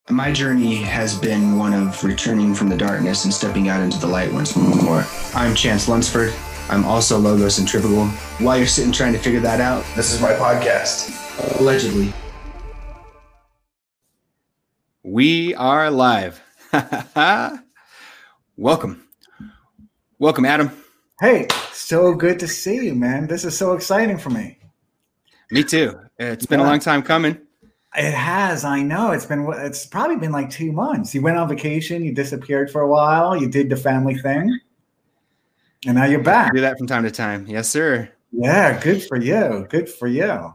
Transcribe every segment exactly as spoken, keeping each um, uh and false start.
My journey has been one of returning from the darkness and stepping out into the light once more. I'm Chance Lunsford. I'm also logo centrifugal. While you're sitting trying to figure that out, this is my podcast. Allegedly. We are live. Welcome. Welcome, Adam. Hey, so good to see you, man. This is so exciting for me. Me too. It's been yeah. a long time coming. It has. I know. It's been. It's probably been like two months. You went on vacation. You disappeared for a while. You did the family thing, and now you're back. I do that from time to time. Yes, sir. Yeah. Good for you. Good for you.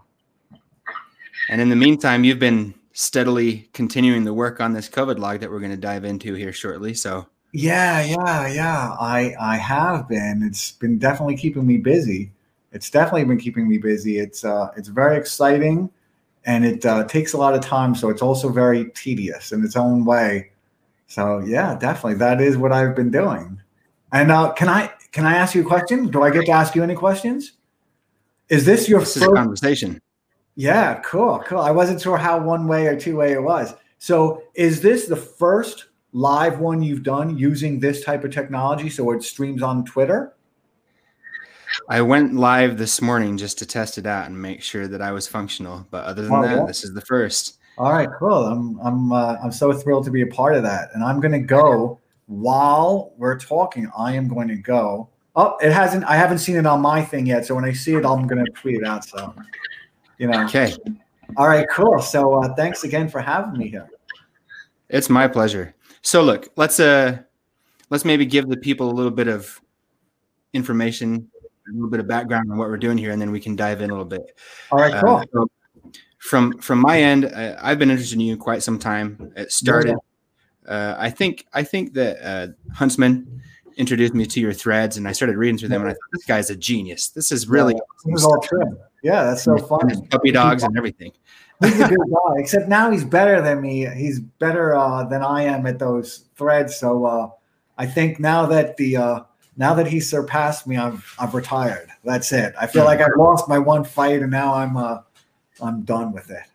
And in the meantime, you've been steadily continuing the work on this COVID log that we're going to dive into here shortly. So. Yeah, yeah, yeah. I I have been. It's been definitely keeping me busy. It's definitely been keeping me busy. It's uh, it's very exciting. And it uh, takes a lot of time, so it's also very tedious in its own way. So yeah, definitely, that is what I've been doing. And uh, can I can I ask you a question? Do I get to ask you any questions? Is this your this first is a conversation? Yeah, cool, cool. I wasn't sure how one way or two way it was. So is this the first live one you've done using this type of technology? So it streams on Twitter? I went live this morning just to test it out and make sure that I was functional. But other than oh, that, yeah. this is the first. All right, cool. I'm I'm uh, I'm so thrilled to be a part of that. And I'm going to go while we're talking. I am going to go. Oh, it hasn't. I haven't seen it on my thing yet. So when I see it, I'm going to tweet it out. So, you know. Okay. All right, cool. So uh, thanks again for having me here. It's my pleasure. So look, let's uh, let's maybe give the people a little bit of information. A little bit of background on what we're doing here, and then we can dive in a little bit. All right, cool. Uh, so from from my end, uh, I've been interested in you quite some time. It started, uh, I think, I think that uh, Huntsman introduced me to your threads, and I started reading through them, and I thought, this guy's a genius. This is really yeah, this is all true. Yeah, that's so funny. Puppy dogs and everything. He's a good guy, except now he's better than me. He's better uh, than I am at those threads. So uh, I think now that the uh, Now that he surpassed me, I've I've retired. That's it. I feel like I've lost my one fight, and now I'm uh, I'm done with it.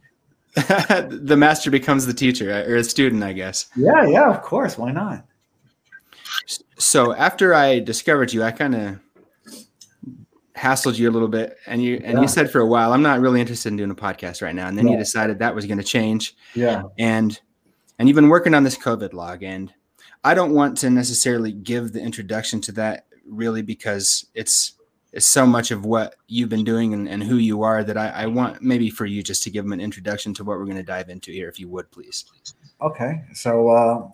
The master becomes the teacher, or a student, I guess. Yeah, yeah, of course. Why not? So after I discovered you, I kind of hassled you a little bit, and you and yeah. you said for a while, I'm not really interested in doing a podcast right now. And then yeah. you decided that was going to change. Yeah. And and you've been working on this COVID log, and I don't want to necessarily give the introduction to that really because it's it's so much of what you've been doing and, and who you are that I, I want maybe for you just to give them an introduction to what we're going to dive into here, if you would, please. Okay. So uh,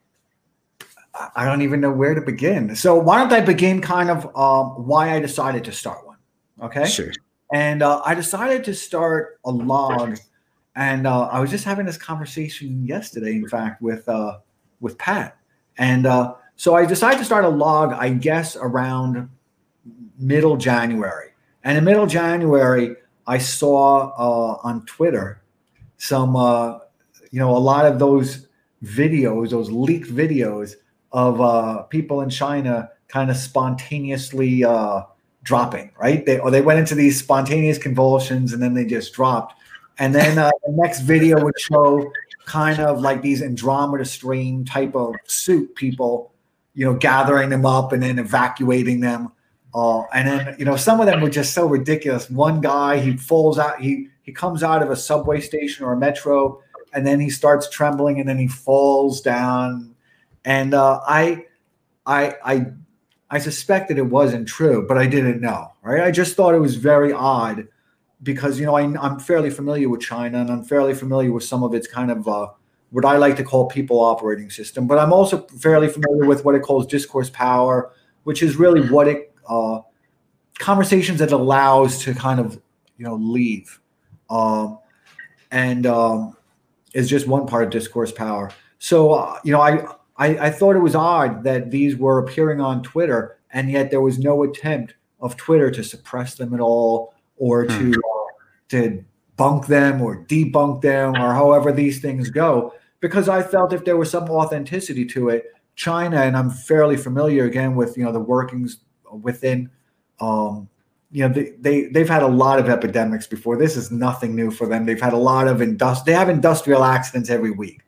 I don't even know where to begin. So why don't I begin kind of um, why I decided to start one? Okay. Sure. And uh, I decided to start a log, and uh, I was just having this conversation yesterday, in fact, with uh, with Pat. And uh, so I decided to start a log, I guess, around middle January. And in middle January, I saw uh, on Twitter some, uh, you know, a lot of those videos, those leaked videos of uh, people in China kind of spontaneously uh, dropping, right? They, or they went into these spontaneous convulsions and then they just dropped. And then uh, the next video would show kind of like these Andromeda Strain type of suit people, you know, gathering them up and then evacuating them. Uh, and then, you know, some of them were just so ridiculous. One guy, he falls out, he he comes out of a subway station or a metro, and then he starts trembling, and then he falls down. And uh, I, I, I, I suspected it wasn't true, but I didn't know, right? I just thought it was very odd. Because, you know, I, I'm fairly familiar with China, and I'm fairly familiar with some of its kind of uh, what I like to call people operating system. But I'm also fairly familiar with what it calls discourse power, which is really what it uh, conversations that allows to kind of, you know, leave. Um, and um, is just one part of discourse power. So, uh, you know, I, I, I thought it was odd that these were appearing on Twitter, and yet there was no attempt of Twitter to suppress them at all, or to uh, to bunk them or debunk them, or however these things go, because I felt if there was some authenticity to it, China, and I'm fairly familiar again with, you know, the workings within, um, you know, they, they, they've had a lot of epidemics before. This is nothing new for them. They've had a lot of industri- they have industrial accidents every week.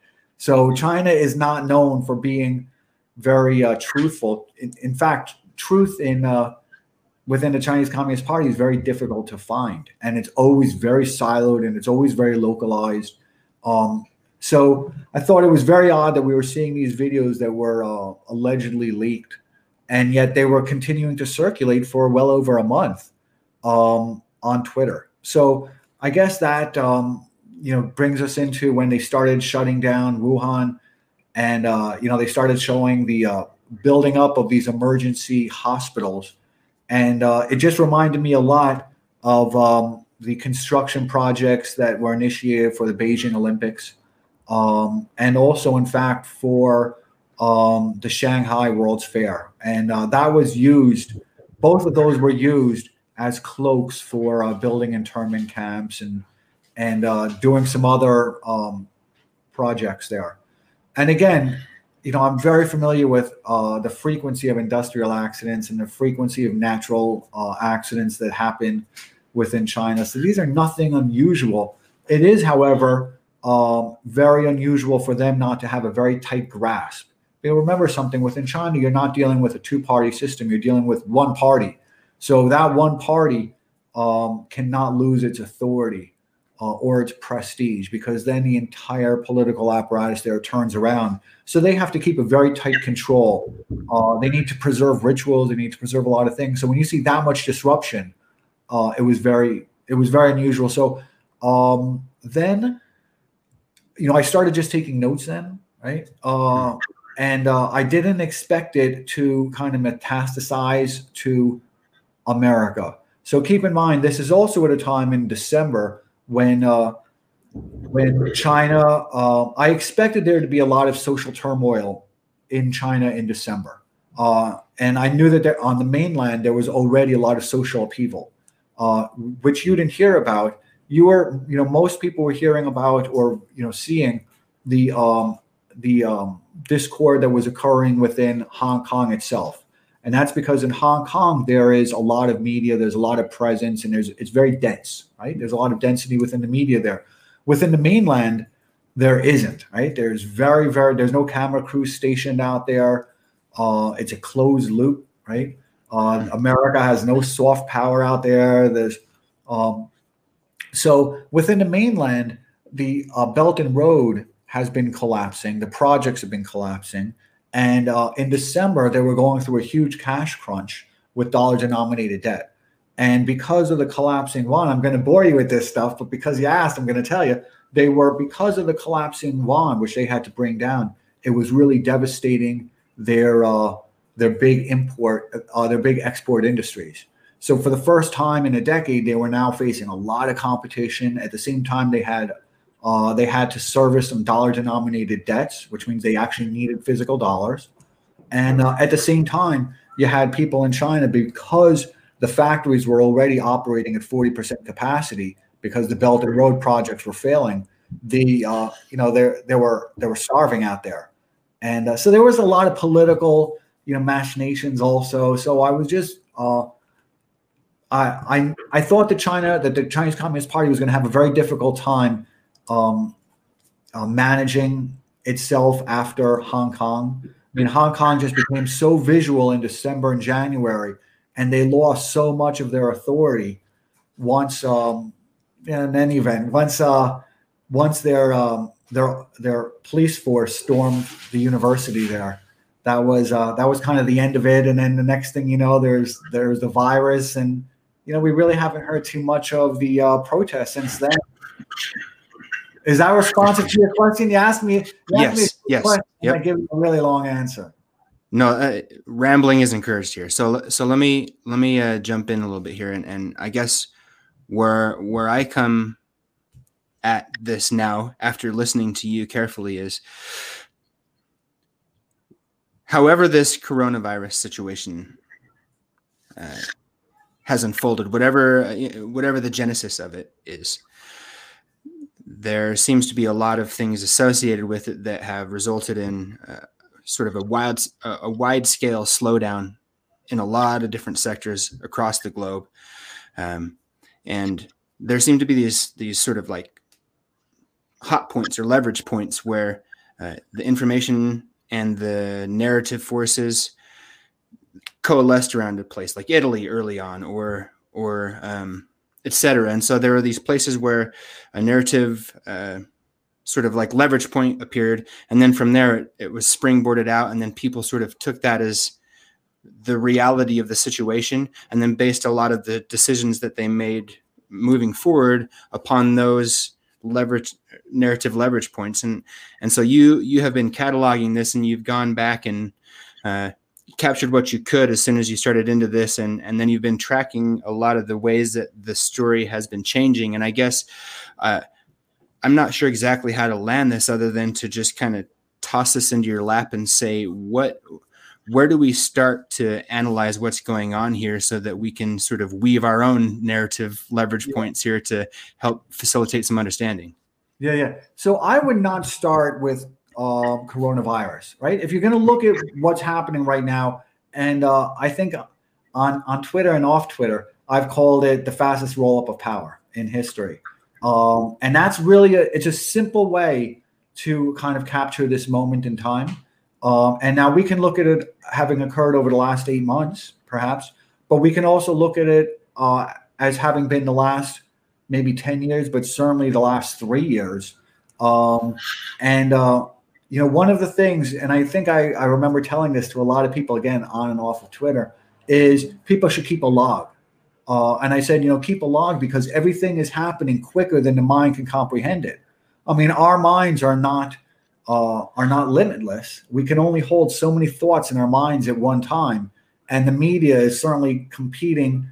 So China is not known for being very uh, truthful. In, in fact, truth in uh, within the Chinese Communist Party is very difficult to find, and it's always very siloed and it's always very localized. Um, so I thought it was very odd that we were seeing these videos that were uh, allegedly leaked, and yet they were continuing to circulate for well over a month um, on Twitter. So I guess that um, you know brings us into when they started shutting down Wuhan, and uh, you know they started showing the uh, building up of these emergency hospitals, and uh, it just reminded me a lot of um, the construction projects that were initiated for the Beijing Olympics, um, and also, in fact, for um, the Shanghai World's Fair, and uh, that was used. Both of those were used as cloaks for uh, building internment camps and and uh, doing some other um, projects there. And again, you know, I'm very familiar with uh, the frequency of industrial accidents and the frequency of natural uh, accidents that happen within China. So these are nothing unusual. It is, however, um, very unusual for them not to have a very tight grasp. But remember something, within China, you're not dealing with a two-party system. You're dealing with one party. So that one party um, cannot lose its authority uh, or its prestige, because then the entire political apparatus there turns around. So they have to keep a very tight control. Uh, they need to preserve rituals. They need to preserve a lot of things. So when you see that much disruption, uh, it was very, it was very unusual. So um, then, you know, I started just taking notes then, right? Uh, and uh, I didn't expect it to kind of metastasize to America. So keep in mind, this is also at a time in December when uh, when China, uh, I expected there to be a lot of social turmoil in China in December. Uh, and I knew that there, on the mainland, there was already a lot of social upheaval, uh, which you didn't hear about. You were, you know, most people were hearing about or, you know, seeing the, um, the um, discord that was occurring within Hong Kong itself. And that's because in Hong Kong, there is a lot of media, there's a lot of presence, and there's it's very dense, right? There's a lot of density within the media there. Within the mainland, there isn't, right? There's very, very, there's no camera crews stationed out there. Uh, it's a closed loop, right? Uh, America has no soft power out there. There's, um, so within the mainland, the uh, Belt and Road has been collapsing. The projects have been collapsing. And uh, in December, they were going through a huge cash crunch with dollar-denominated debt. And because of the collapsing yuan, I'm going to bore you with this stuff, but because you asked, I'm going to tell you, they were, because of the collapsing yuan, which they had to bring down, it was really devastating their uh, their big import, uh, their big export industries. So for the first time in a decade, they were now facing a lot of competition. At the same time, they had Uh, they had to service some dollar-denominated debts, which means they actually needed physical dollars. And uh, at the same time, you had people in China, because the factories were already operating at forty percent capacity because the Belt and Road projects were failing. The uh, you know they they were they were starving out there, and uh, so there was a lot of political you know machinations also. So I was just uh, I I I thought that China that the Chinese Communist Party was going to have a very difficult time Um, uh, managing itself after Hong Kong. I mean, Hong Kong just became so visual in December and January, and they lost so much of their authority once, um, in any event, once uh, once their um, their their police force stormed the university there. That was uh, that was kind of the end of it. And then the next thing you know, there's there's the virus, and you know we really haven't heard too much of the uh, protests since then. Is that responsive to your question? You asked me. You asked yes. Me yes. question, Yep. I give you a really long answer. No, uh, rambling is encouraged here. So, so let me let me uh, jump in a little bit here, and, and I guess where where I come at this now, after listening to you carefully, is however this coronavirus situation uh, has unfolded, whatever whatever the genesis of it is. There seems to be a lot of things associated with it that have resulted in uh, sort of a wild, uh, a wide scale slowdown in a lot of different sectors across the globe. Um, and there seem to be these, these sort of like hot points or leverage points where uh, the information and the narrative forces coalesced around a place like Italy early on, or or um, et cetera. And so there are these places where a narrative uh, sort of like leverage point appeared, and then from there it, it was springboarded out, and then people sort of took that as the reality of the situation, and then based a lot of the decisions that they made moving forward upon those leverage narrative leverage points. And and so you you have been cataloging this, and you've gone back and uh, captured what you could as soon as you started into this, and and then you've been tracking a lot of the ways that the story has been changing. And I guess uh, I'm not sure exactly how to land this other than to just kind of toss this into your lap and say, what, where do we start to analyze what's going on here so that we can sort of weave our own narrative leverage yeah. points here to help facilitate some understanding? Yeah, yeah. So I would not start with uh, coronavirus, right? If you're going to look at what's happening right now, and uh, I think on, on Twitter and off Twitter, I've called it the fastest roll-up of power in history. Um, and that's really, a, it's a simple way to kind of capture this moment in time. Um, and now we can look at it having occurred over the last eight months, perhaps, but we can also look at it uh, as having been the last maybe ten years, but certainly the last three years. Um, and, uh, you know, one of the things, and I think I, I remember telling this to a lot of people, again, on and off of Twitter, is people should keep a log. Uh, and I said, you know, keep a log, because everything is happening quicker than the mind can comprehend it. I mean, our minds are not uh, are not limitless. We can only hold so many thoughts in our minds at one time, and the media is certainly competing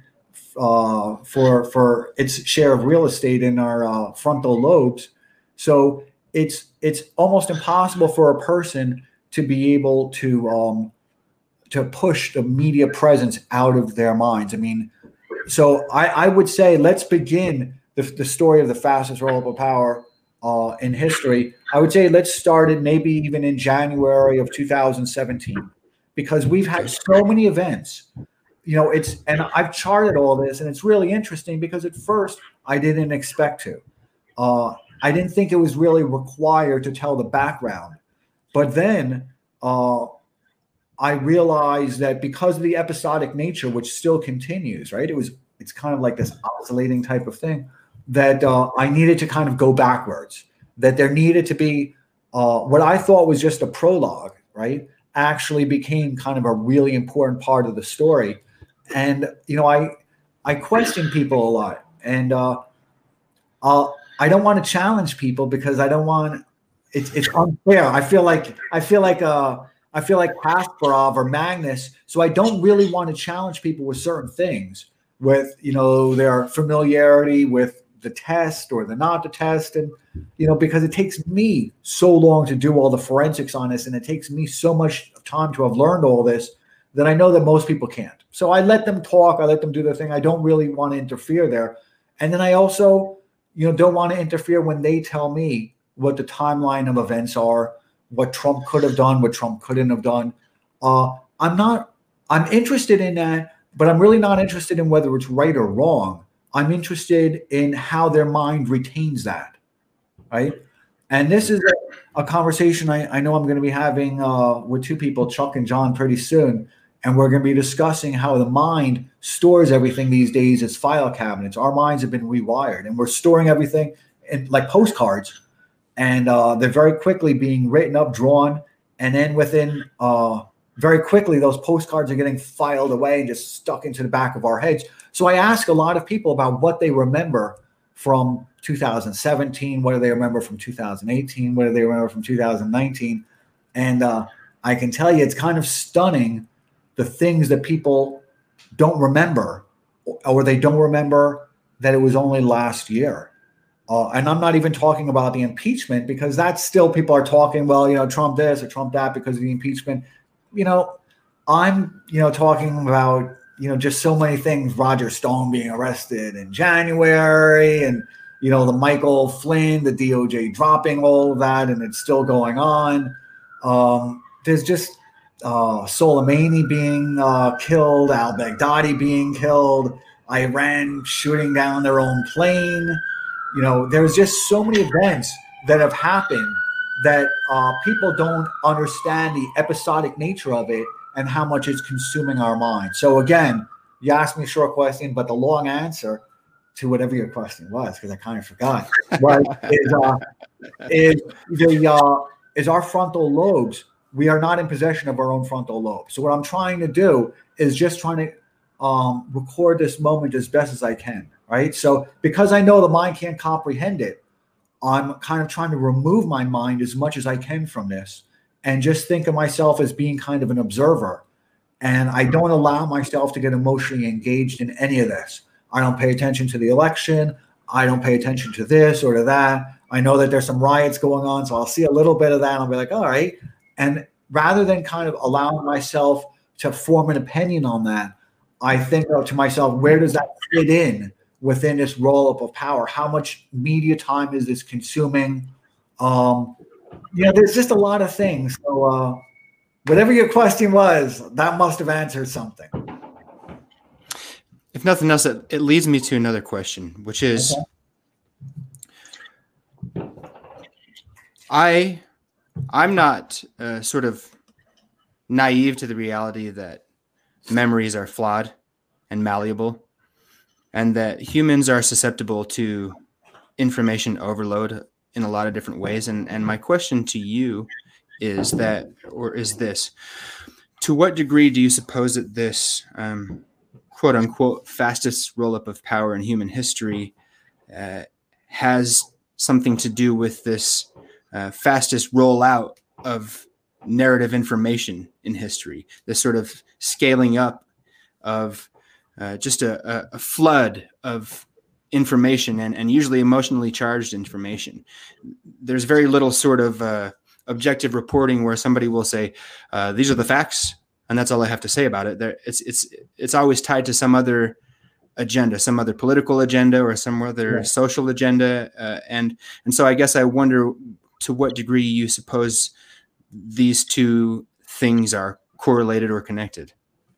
uh, for for its share of real estate in our uh, frontal lobes. So it's it's almost impossible for a person to be able to um, to push the media presence out of their minds. I mean. So I, I would say let's begin the, the story of the fastest roll-up of power uh, in history. I would say let's start it maybe even in January of two thousand seventeen, because we've had so many events. You know, it's and I've charted all this, and it's really interesting because at first I didn't expect to. Uh, I didn't think it was really required to tell the background, but then. Uh, I realized that because of the episodic nature, which still continues, right? It was, it's kind of like this oscillating type of thing, that uh, I needed to kind of go backwards, that there needed to be uh, what I thought was just a prologue, right? Actually became kind of a really important part of the story. And, you know, I, I question people a lot, and uh, I'll, I don't want to challenge people because I don't want, it's, it's unfair. I feel like, I feel like, uh, I feel like Kasparov or Magnus, so I don't really want to challenge people with certain things, with, you know, their familiarity with the test or the not the test, and, you know, because it takes me so long to do all the forensics on this, and it takes me so much time to have learned all this, that I know that most people can't. So I let them talk, I let them do their thing. I don't really want to interfere there. And then I also, you know, don't want to interfere when they tell me what the timeline of events are, what Trump could have done, what Trump couldn't have done. Uh, I'm not, I'm interested in that, but I'm really not interested in whether it's right or wrong. I'm interested in how their mind retains that, right? And this is a, a conversation I, I know I'm going to be having uh, with two people, Chuck and John, pretty soon. And we're going to be discussing how the mind stores everything these days as file cabinets. Our minds have been rewired, and we're storing everything in like postcards. And uh, they're very quickly being written up, drawn, and then within uh, very quickly, those postcards are getting filed away and just stuck into the back of our heads. So I ask a lot of people about what they remember from two thousand seventeen, what do they remember from two thousand eighteen, what do they remember from two thousand nineteen, and uh, I can tell you it's kind of stunning the things that people don't remember, or they don't remember that it was only last year. Uh, and I'm not even talking about the impeachment, because that's still, people are talking, well, you know, Trump this or Trump that because of the impeachment. You know, I'm, you know, talking about, you know, just so many things. Roger Stone being arrested in January, and, you know, the Michael Flynn, the D O J dropping all of that, and it's still going on. Um, there's just uh, Soleimani being uh, killed, al-Baghdadi being killed, Iran shooting down their own plane. You know, there's just so many events that have happened that uh, people don't understand the episodic nature of it and how much it's consuming our mind. So again, you asked me a short question, but the long answer to whatever your question was, because I kind of forgot, was, is, uh, is, the, uh, is our frontal lobes. We are not in possession of our own frontal lobe. So what I'm trying to do is just trying to um, record this moment as best as I can, right? So because I know the mind can't comprehend it, I'm kind of trying to remove my mind as much as I can from this and just think of myself as being kind of an observer. And I don't allow myself to get emotionally engaged in any of this. I don't pay attention to the election. I don't pay attention to this or to that. I know that there's some riots going on, so I'll see a little bit of that. And I'll be like, all right. And rather than kind of allowing myself to form an opinion on that, I think to myself, where does that fit in within this roll-up of power? How much media time is this consuming? Um, you know, there's just a lot of things. So uh, whatever your question was, that must have answered something. If nothing else, it, it leads me to another question, which is, okay. I, I'm not uh, sort of naive to the reality that memories are flawed and malleable, and that humans are susceptible to information overload in a lot of different ways. And, and my question to you is that, or is this, to what degree do you suppose that this um, quote unquote fastest roll-up of power in human history uh, has something to do with this uh, fastest rollout of narrative information in history, this sort of scaling up of uh, just a, a flood of information and, and usually emotionally charged information. There's very little sort of uh, objective reporting where somebody will say, uh, these are the facts, and that's all I have to say about it. There, it's it's it's always tied to some other agenda, some other political agenda or some other yeah. social agenda. Uh, and and so I guess I wonder to what degree you suppose these two things are correlated or connected.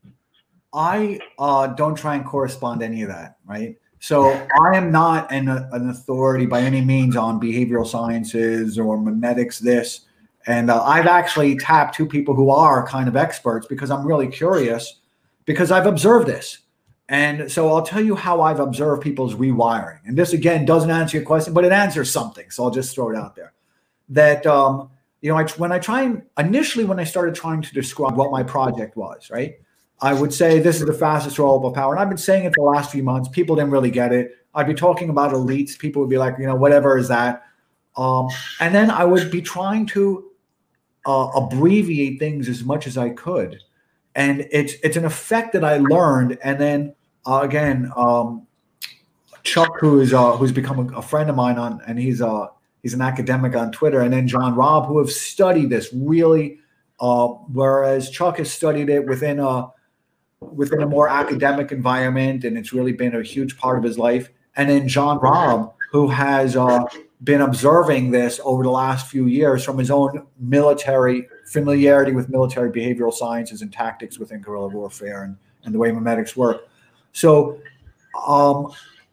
I uh, don't try and correspond to any of that, right? So I am not an, an authority by any means on behavioral sciences or memetics, this. And uh, I've actually tapped two people who are kind of experts because I'm really curious because I've observed this. And so I'll tell you how I've observed people's rewiring. And this, again, doesn't answer your question, but it answers something. So I'll just throw it out there. That, um, you know, I, when I try and initially when I started trying to describe what my project was, right, I would say this is the fastest roll-up of power. And I've been saying it for the last few months. People didn't really get it. I'd be talking about elites. People would be like, you know, whatever is that? Um, and then I would be trying to uh, abbreviate things as much as I could. And it's it's an effect that I learned. And then, uh, again, um, Chuck, who is uh, who's become a, a friend of mine, on, and he's uh, he's an academic on Twitter, and then John Robb, who have studied this really, uh, whereas Chuck has studied it within a, within a more academic environment, and it's really been a huge part of his life. And then John Robb, who has uh, been observing this over the last few years from his own military familiarity with military behavioral sciences and tactics within guerrilla warfare and, and the way memetics work. So, um,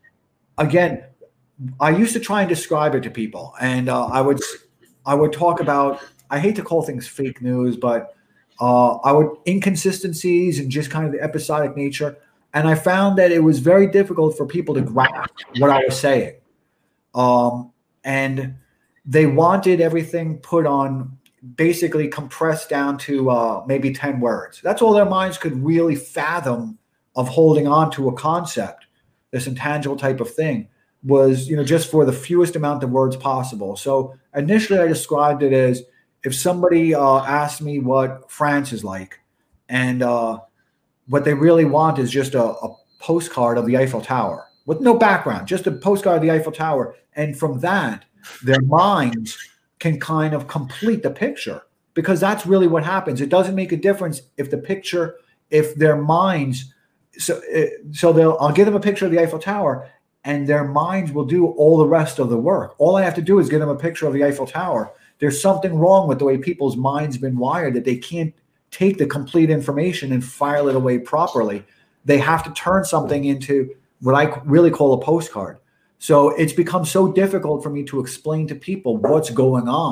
again, I used to try and describe it to people, and uh, I would I would talk about, I hate to call things fake news, but Uh, I would inconsistencies and just kind of the episodic nature. And I found that it was very difficult for people to grasp what I was saying. Um, and they wanted everything put on, basically compressed down to uh, maybe ten words. That's all their minds could really fathom of holding on to a concept, this intangible type of thing, was, you know, just for the fewest amount of words possible. So initially I described it as, if somebody uh, asked me what France is like, and uh, what they really want is just a, a postcard of the Eiffel Tower with no background, just a postcard of the Eiffel Tower. And from that, their minds can kind of complete the picture, because that's really what happens. It doesn't make a difference if the picture, if their minds, so, so they'll, I'll give them a picture of the Eiffel Tower, and their minds will do all the rest of the work. All I have to do is give them a picture of the Eiffel Tower. There's something wrong with the way people's minds been wired, that they can't take the complete information and file it away properly. They have to turn something into what I really call a postcard. So it's become so difficult for me to explain to people what's going on.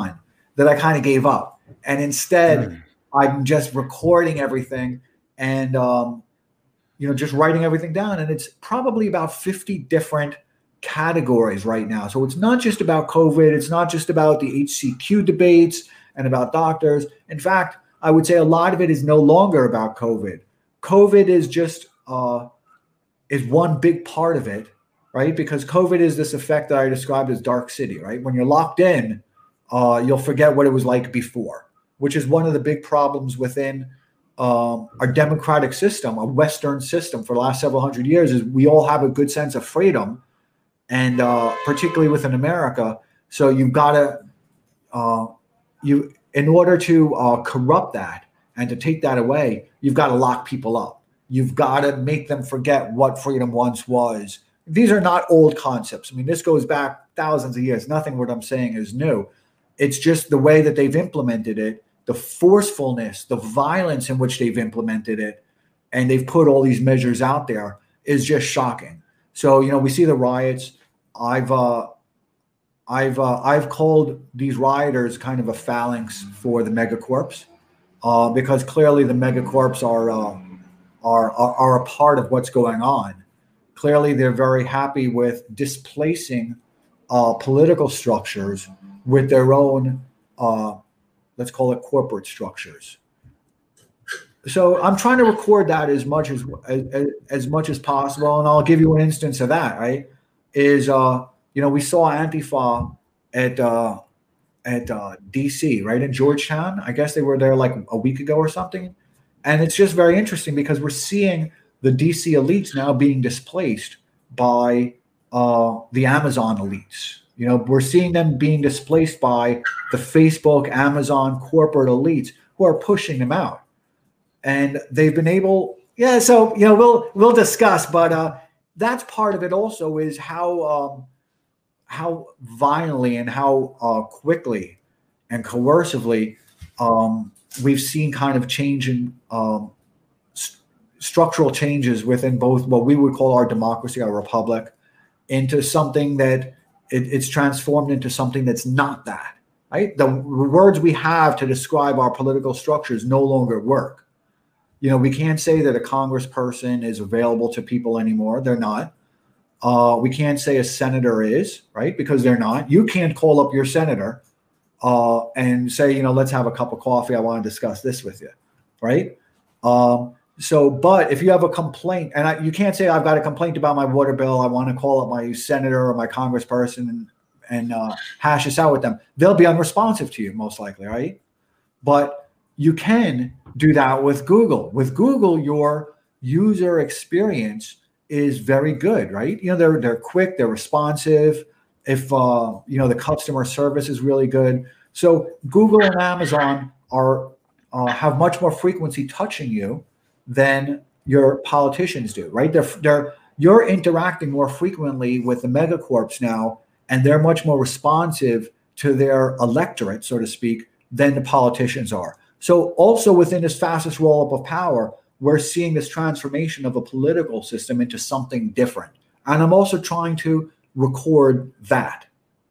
that I kind of gave up. And instead, Mm. I'm just recording everything and, um, you know, just writing everything down. And it's probably about fifty different categories right now. So it's not just about COVID. It's not just about the H C Q debates and about doctors. In fact, I would say a lot of it is no longer about COVID. COVID is just uh, is one big part of it, right? Because COVID is this effect that I described as dark city, right? When you're locked in, uh, you'll forget what it was like before, which is one of the big problems within um, our democratic system, a Western system for the last several hundred years, is we all have a good sense of freedom, and uh, particularly within America. So you've got to, uh, you in order to uh, corrupt that and to take that away, you've got to lock people up. You've got to make them forget what freedom once was. These are not old concepts. I mean, this goes back thousands of years. Nothing what I'm saying is new. It's just the way that they've implemented it, the forcefulness, the violence in which they've implemented it, and they've put all these measures out there is just shocking. So, you know, we see the riots. I've uh, I've uh, I've called these rioters kind of a phalanx for the megacorps, uh, because clearly the megacorps are, uh, are are are a part of what's going on. Clearly, they're very happy with displacing uh, political structures with their own, uh, let's call it corporate structures. So I'm trying to record that as much as, as as much as possible, and I'll give you an instance of that. Right? Is uh, you know, we saw Antifa at uh, at uh, D C, right, in Georgetown. I guess they were there like a week ago or something, and it's just very interesting because we're seeing the D C elites now being displaced by uh, the Amazon elites. You know, we're seeing them being displaced by the Facebook, Amazon corporate elites who are pushing them out. And they've been able, yeah, so, you know, we'll we'll discuss, but uh, that's part of it also is how um, how violently and how uh, quickly and coercively um, we've seen kind of change in um, st- structural changes within both what we would call our democracy, our republic, into something that it, it's transformed into something that's not that, right? The words we have to describe our political structures no longer work. You know, we can't say that a congressperson is available to people anymore. They're not. Uh, we can't say a senator is, right? Because they're not. You can't call up your senator uh, and say, you know, let's have a cup of coffee. I want to discuss this with you, right? Um, so, but if you have a complaint, and I, you can't say I've got a complaint about my water bill, I want to call up my senator or my congressperson and, and uh, hash this out with them. They'll be unresponsive to you, most likely, right? But you can do that with Google. With Google, your user experience is very good, right? You know, they're they're quick, they're responsive. If uh, you know, the customer service is really good. So Google and Amazon are uh, have much more frequency touching you than your politicians do, right? They're they're you're interacting more frequently with the megacorps now, and they're much more responsive to their electorate, so to speak, than the politicians are. So also within this fastest roll-up of power, we're seeing this transformation of a political system into something different. And I'm also trying to record that.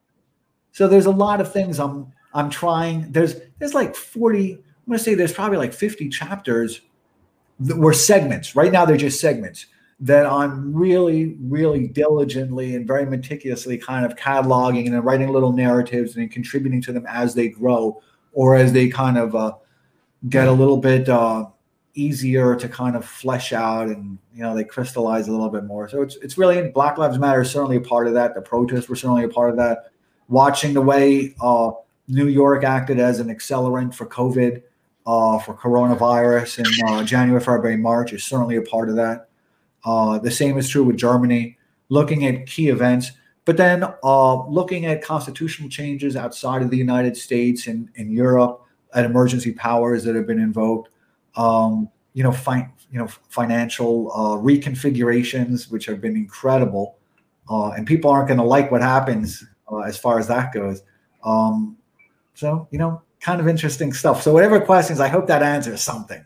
So there's a lot of things I'm I'm trying. There's there's like forty, I'm going to say there's probably like fifty chapters that were segments. Right now they're just segments that I'm really, really diligently and very meticulously kind of cataloging and then writing little narratives and contributing to them as they grow or as they kind of uh, get a little bit uh, easier to kind of flesh out, and you know they crystallize a little bit more. So it's it's really, Black Lives Matter is certainly a part of that. The protests were certainly a part of that. Watching the way uh, New York acted as an accelerant for COVID, uh, for coronavirus in uh, January, February, March is certainly a part of that. Uh, the same is true with Germany. Looking at key events, but then uh, looking at constitutional changes outside of the United States and in Europe, at emergency powers that have been invoked, um, you know, fi- you know, financial uh, reconfigurations, which have been incredible, uh, and people aren't going to like what happens uh, as far as that goes. Um, so, you know, kind of interesting stuff. So, whatever questions, I hope that answers something.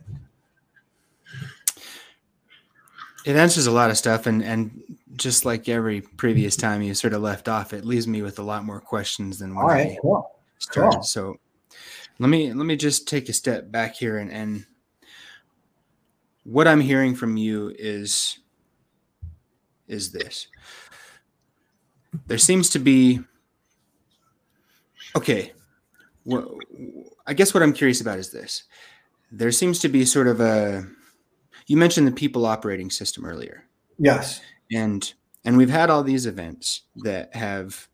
It answers a lot of stuff, and and just like every previous time you sort of left off, it leaves me with a lot more questions than when All right, I cool. started. Cool. So. Let me let me just take a step back here, and, and what I'm hearing from you is is this. There seems to be okay. Well, I guess what I'm curious about is this. There seems to be sort of a, you mentioned the people operating system earlier. Yes. And and we've had all these events that have,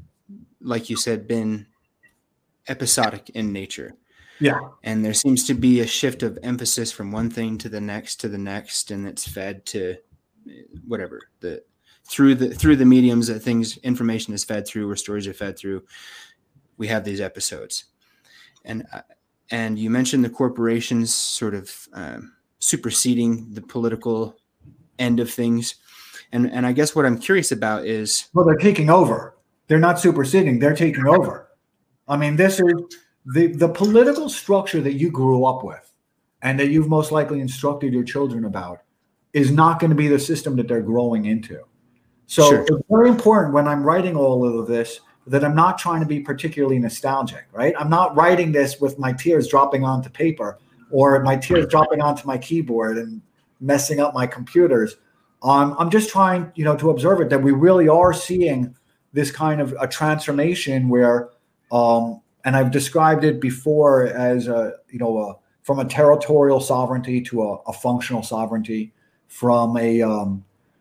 like you said, been episodic in nature. Yeah. And there seems to be a shift of emphasis from one thing to the next to the next, and it's fed to whatever the through the through the mediums that things information is fed through or stories are fed through. We have these episodes, and and you mentioned the corporations sort of um, superseding the political end of things, and and I guess what I'm curious about is, well, they're taking over. They're not superseding. They're taking over. I mean, this is the the political structure that you grew up with, and that you've most likely instructed your children about, is not going to be the system that they're growing into. So Sure. It's very important when I'm writing all of this that I'm not trying to be particularly nostalgic, right? I'm not writing this with my tears dropping onto paper or my tears dropping onto my keyboard and messing up my computers. Um, I'm just trying, you know, to observe it, that we really are seeing this kind of a transformation where, um, and I've described it before as a, you know, a, from a territorial sovereignty to a, a functional sovereignty, from a, um,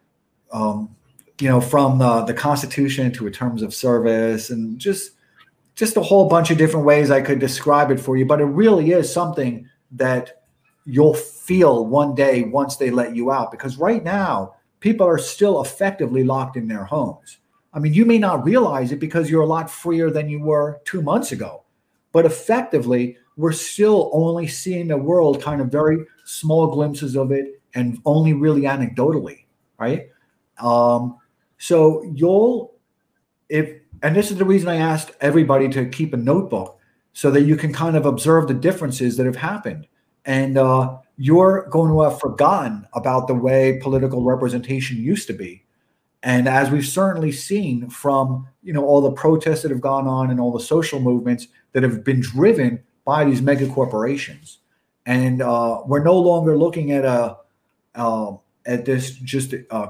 um, you know, from the, the Constitution to a terms of service, and just just a whole bunch of different ways I could describe it for you. But it really is something that you'll feel one day once they let you out, because right now people are still effectively locked in their homes. I mean, you may not realize it because you're a lot freer than you were two months ago, but effectively we're still only seeing the world kind of very small glimpses of it, and only really anecdotally, right? Um, so you'll, if, and this is the reason I asked everybody to keep a notebook, so that you can kind of observe the differences that have happened. And uh, you're going to have forgotten about the way political representation used to be. And as we've certainly seen from, you know, all the protests that have gone on and all the social movements that have been driven by these mega corporations. And uh, we're no longer looking at a, uh, at this just a,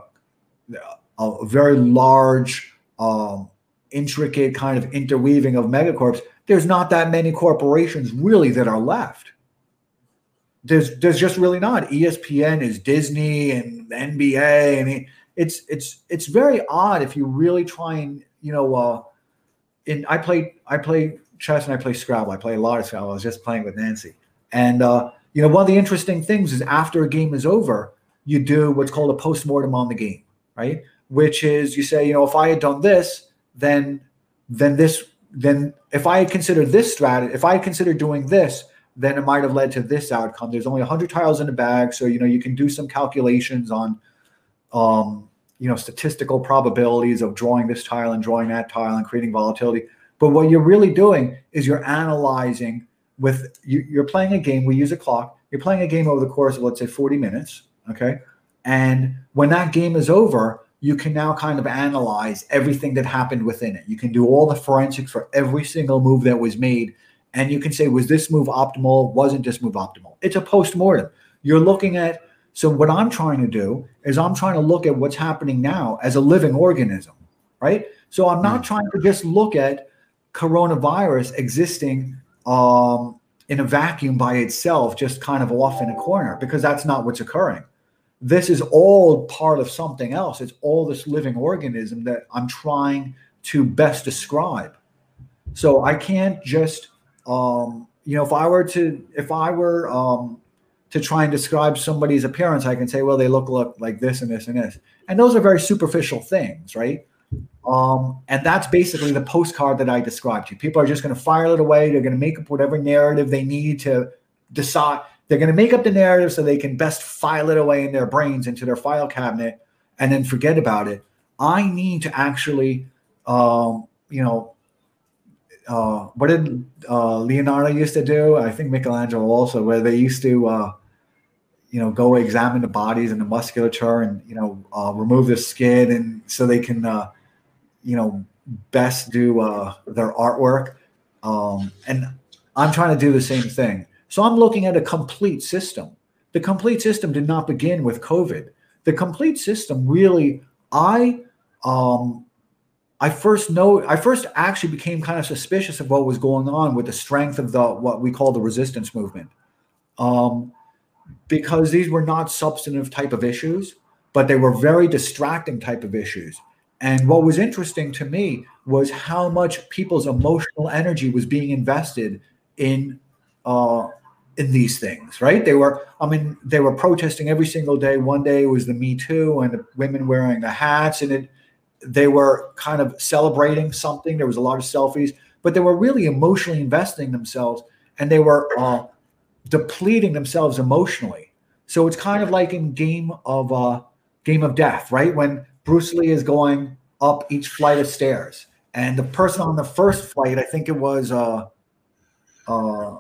a very large, um, intricate kind of interweaving of megacorps. There's not that many corporations really that are left. There's there's just really not. E S P N is Disney and N B A. I mean, it's it's it's very odd if you really try and, you know, uh, in I play I play chess and I play Scrabble. I play a lot of Scrabble. I was just playing with Nancy, and uh, you know, one of the interesting things is after a game is over, you do what's called a postmortem on the game, right? Which is, you say, you know, if I had done this, then then this then if I had considered this strategy, if I had considered doing this, then it might have led to this outcome. There's only one hundred tiles in the bag, so, you know, you can do some calculations on, um, you know, statistical probabilities of drawing this tile and drawing that tile and creating volatility. But what you're really doing is you're analyzing with, you, you're playing a game. We use a clock. You're playing a game over the course of, let's say, forty minutes, okay? And when that game is over, you can now kind of analyze everything that happened within it. You can do all the forensics for every single move that was made. And you can say, was this move optimal? Wasn't this move optimal? It's a post-mortem. You're looking at, so what I'm trying to do is I'm trying to look at what's happening now as a living organism, right? So I'm not trying to just look at coronavirus existing um, in a vacuum by itself, just kind of off in a corner, because that's not what's occurring. This is all part of something else. It's all this living organism that I'm trying to best describe. So I can't just, um, you know, if I were to, if I were um, to try and describe somebody's appearance, I can say, well, they look, look like this and this and this. And those are very superficial things, right? Um, and that's basically the postcard that I described to you. People are just going to fire it away. They're going to make up whatever narrative they need to decide. They're going to make up the narrative so they can best file it away in their brains into their file cabinet and then forget about it. I need to actually, um, you know, uh, what did uh, Leonardo used to do? I think Michelangelo also, where they used to, uh, you know, go examine the bodies and the musculature and, you know, uh, remove the skin, and so they can, uh, you know, best do uh, their artwork. Um, and I'm trying to do the same thing. So I'm looking at a complete system. The complete system did not begin with COVID. The complete system really, I, um, I first know, I first actually became kind of suspicious of what was going on with the strength of the what we call the resistance movement, um, because these were not substantive type of issues, but they were very distracting type of issues. And what was interesting to me was how much people's emotional energy was being invested in uh, in these things. Right? They were, I mean, they were protesting every single day. One day it was the Me Too and the women wearing the hats, and it. They were kind of celebrating something. There was a lot of selfies, but they were really emotionally investing themselves, and they were uh, depleting themselves emotionally. So it's kind of like in Game of uh, Game of Death, right? When Bruce Lee is going up each flight of stairs, and the person on the first flight, I think it was, uh, uh,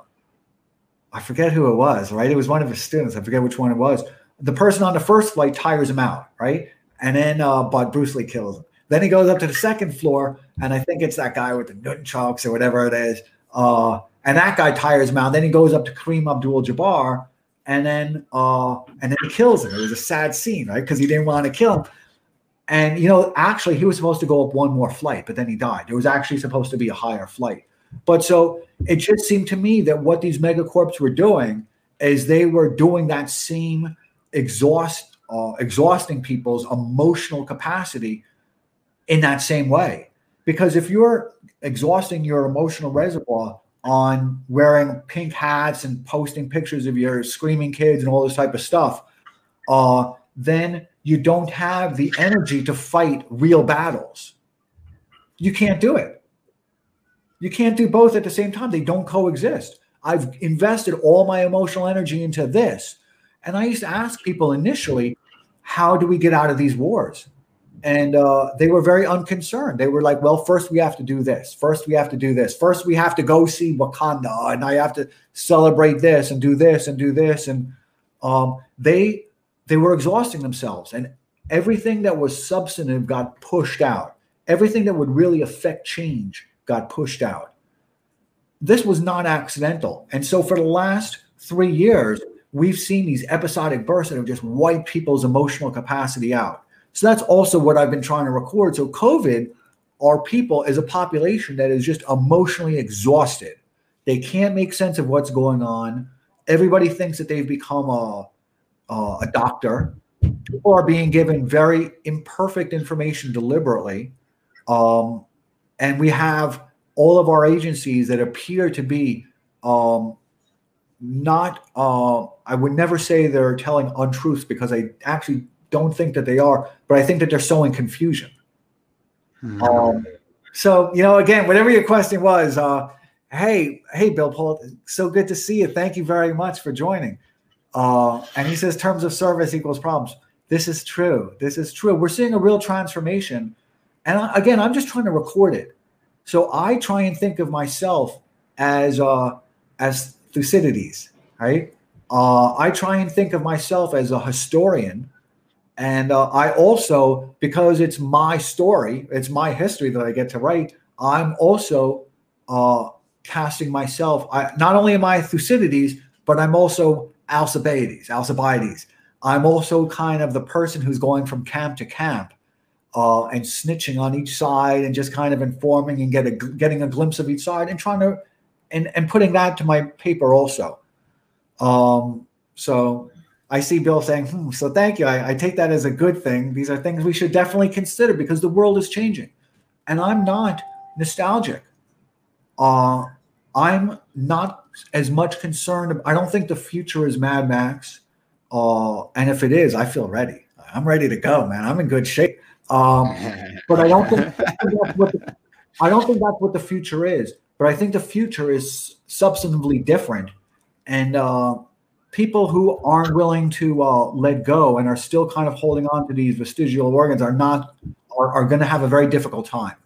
I forget who it was, right? It was one of his students. I forget which one it was. The person on the first flight tires him out, right? And then, uh, but Bruce Lee kills him. Then he goes up to the second floor, and I think it's that guy with the nunchucks or whatever it is. Uh, and that guy tires him out. Then he goes up to Kareem Abdul-Jabbar, and then uh, and then he kills him. It was a sad scene, right? Because he didn't want to kill him. And, you know, actually, he was supposed to go up one more flight, but then he died. There was actually supposed to be a higher flight. But so it just seemed to me that what these megacorps were doing is they were doing that same exhaust, uh, exhausting people's emotional capacity in that same way. Because if you're exhausting your emotional reservoir on wearing pink hats and posting pictures of your screaming kids and all this type of stuff, uh, then you don't have the energy to fight real battles. You can't do it. You can't do both at the same time. They don't coexist. I've invested all my emotional energy into this. And I used to ask people initially, how do we get out of these wars? And uh, they were very unconcerned. They were like, well, first we have to do this. First we have to do this. First we have to go see Wakanda, and I have to celebrate this and do this and do this. And um, they they were exhausting themselves. And everything that was substantive got pushed out. Everything that would really affect change got pushed out. This was not accidental. And so for the last three years, we've seen these episodic bursts that have just wiped people's emotional capacity out. So that's also what I've been trying to record. So COVID, our people is a population that is just emotionally exhausted. They can't make sense of what's going on. Everybody thinks that they've become a, a, a doctor. People are being given very imperfect information deliberately. Um, and we have all of our agencies that appear to be um, not, uh, I would never say they're telling untruths, because I actually don't think that they are, but I think that they're sowing confusion. Mm-hmm. Um, so, you know, again, whatever your question was, uh, hey, hey, Bill Paul, so good to see you. Thank you very much for joining. Uh, and he says, terms of service equals problems. This is true. This is true. We're seeing a real transformation. And I, again, I'm just trying to record it. So I try and think of myself as uh, as Thucydides, right? Uh, I try and think of myself as a historian. And uh, I also, because it's my story, it's my history that I get to write, I'm also uh, casting myself. I, not only am I Thucydides, but I'm also Alcibiades, Alcibiades. I'm also kind of the person who's going from camp to camp uh, and snitching on each side and just kind of informing and get a, getting a glimpse of each side and trying to, and, and putting that to my paper also. Um, so I see Bill saying, hmm, so thank you. I, I take that as a good thing. These are things we should definitely consider because the world is changing. And I'm not nostalgic. Uh, I'm not as much concerned. I don't think the future is Mad Max. Uh, and if it is, I feel ready. I'm ready to go, man. I'm in good shape. Um, but I don't think that's what the, I don't think that's what the future is. But I think the future is substantively different. And uh, people who aren't willing to uh, let go and are still kind of holding on to these vestigial organs are not are, are going to have a very difficult time.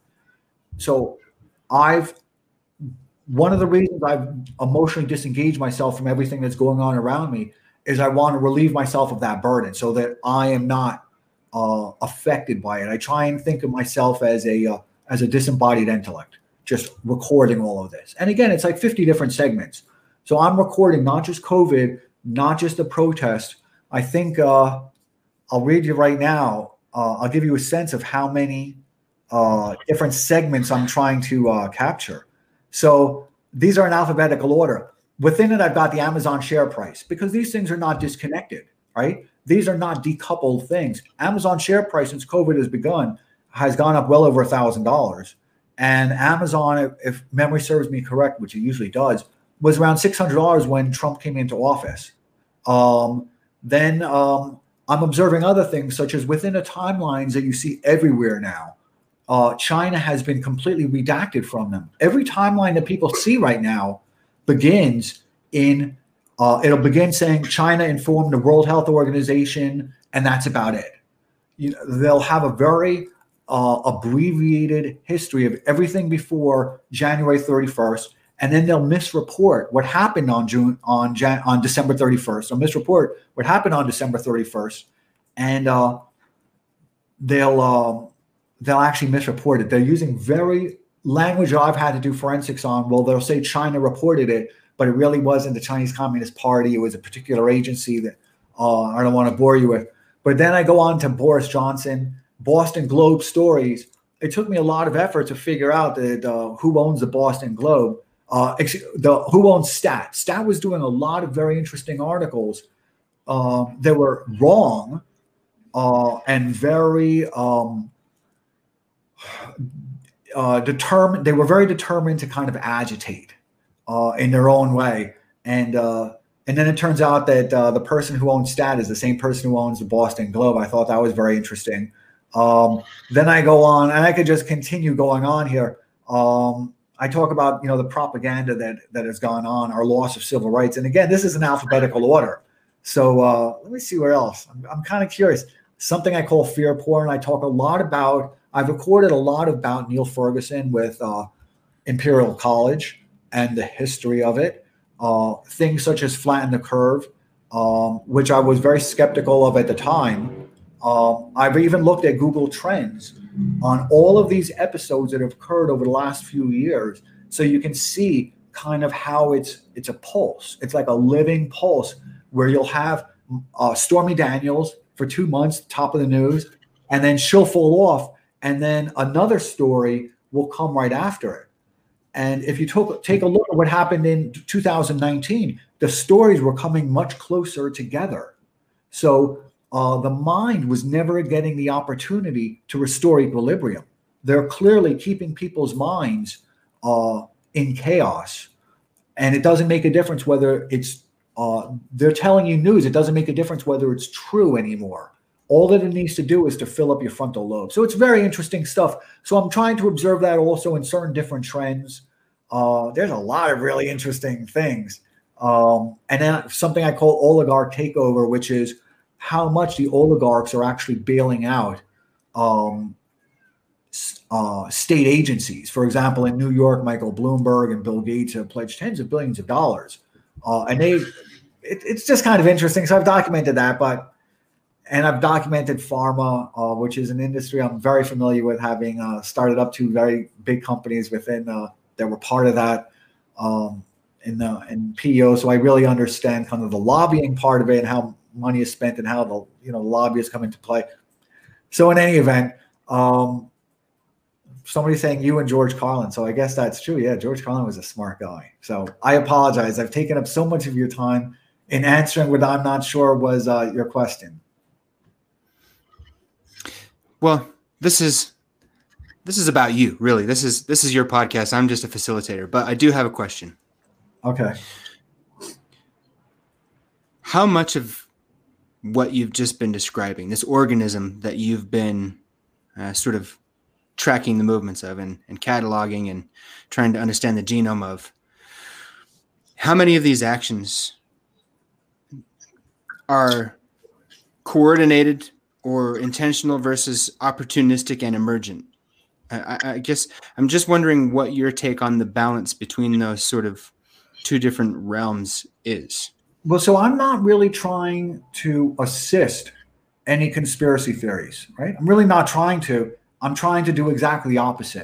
So I've one of the reasons I've emotionally disengaged myself from everything that's going on around me is I want to relieve myself of that burden so that I am not uh, affected by it. I try and think of myself as a uh, as a disembodied intellect, just recording all of this. And again, it's like fifty different segments. So I'm recording not just COVID, not just the protest. I think uh, I'll read you right now. Uh, I'll give you a sense of how many uh, different segments I'm trying to uh, capture. So these are in alphabetical order. Within it, I've got the Amazon share price, because these things are not disconnected, right? These are not decoupled things. Amazon share price since COVID has begun has gone up well over a thousand dollars. And Amazon, if, if memory serves me correct, which it usually does, was around six hundred dollars when Trump came into office. Um, then um, I'm observing other things, such as within the timelines that you see everywhere now. Uh, China has been completely redacted from them. Every timeline that people see right now begins in, uh, it'll begin saying China informed the World Health Organization, and that's about it. You know, they'll have a very uh, abbreviated history of everything before January thirty-first, and then they'll misreport what happened on June on Jan, on December thirty-first. They'll misreport what happened on December thirty-first, and uh, they'll uh, they'll actually misreport it. They're using very language that I've had to do forensics on. Well, they'll say China reported it, but it really wasn't the Chinese Communist Party. It was a particular agency that uh, I don't want to bore you with. But then I go on to Boris Johnson, Boston Globe stories. It took me a lot of effort to figure out that uh, who owns the Boston Globe. Uh, the who owns Stat. Stat was doing a lot of very interesting articles uh, that were wrong uh, and very um, uh, determined. They were very determined to kind of agitate uh, in their own way. And uh, and then it turns out that uh, the person who owns Stat is the same person who owns the Boston Globe. I thought that was very interesting. Um, then I go on, and I could just continue going on here. Um, I talk about, you know, the propaganda that that has gone on, our loss of civil rights. And again, this is in alphabetical order. So uh, let me see where else. I'm, I'm kind of curious. Something I call fear porn. I talk a lot about, I've recorded a lot about Neil Ferguson with uh, Imperial College and the history of it. Uh, things such as Flatten the Curve, um, which I was very skeptical of at the time. Um, I've even looked at Google Trends on all of these episodes that have occurred over the last few years, so you can see kind of how it's it's a pulse. It's like a living pulse where you'll have uh, Stormy Daniels for two months, top of the news, and then she'll fall off, and then another story will come right after it. And if you took, take a look at what happened in two thousand nineteen, the stories were coming much closer together. So Uh, the mind was never getting the opportunity to restore equilibrium. They're clearly keeping people's minds uh, in chaos. And it doesn't make a difference whether it's, uh, they're telling you news. It doesn't make a difference whether it's true anymore. All that it needs to do is to fill up your frontal lobe. So it's very interesting stuff. So I'm trying to observe that also in certain different trends. Uh, there's a lot of really interesting things. Um, and then something I call oligarch takeover, which is how much the oligarchs are actually bailing out um, uh, state agencies. For example, in New York, Michael Bloomberg and Bill Gates have pledged tens of billions of dollars. Uh, and they, it, it's just kind of interesting. So I've documented that, but, and I've documented pharma, uh, which is an industry I'm very familiar with, having uh, started up two very big companies within uh, that were part of that um, in the in P E O. So I really understand kind of the lobbying part of it and how money is spent and how the you know lobbyists come into play. So in any event, um, somebody's saying you and George Carlin. So I guess that's true. Yeah, George Carlin was a smart guy. So I apologize. I've taken up so much of your time in answering what I'm not sure was uh, your question. Well, this is this is about you, really. This is this is your podcast. I'm just a facilitator, but I do have a question. Okay. How much of what you've just been describing, this organism that you've been uh, sort of tracking the movements of and, and cataloging and trying to understand the genome of, how many of these actions are coordinated or intentional versus opportunistic and emergent? I, I guess I'm just wondering what your take on the balance between those sort of two different realms is. Well, so I'm not really trying to assist any conspiracy theories, right? I'm really not trying to. I'm trying to do exactly the opposite.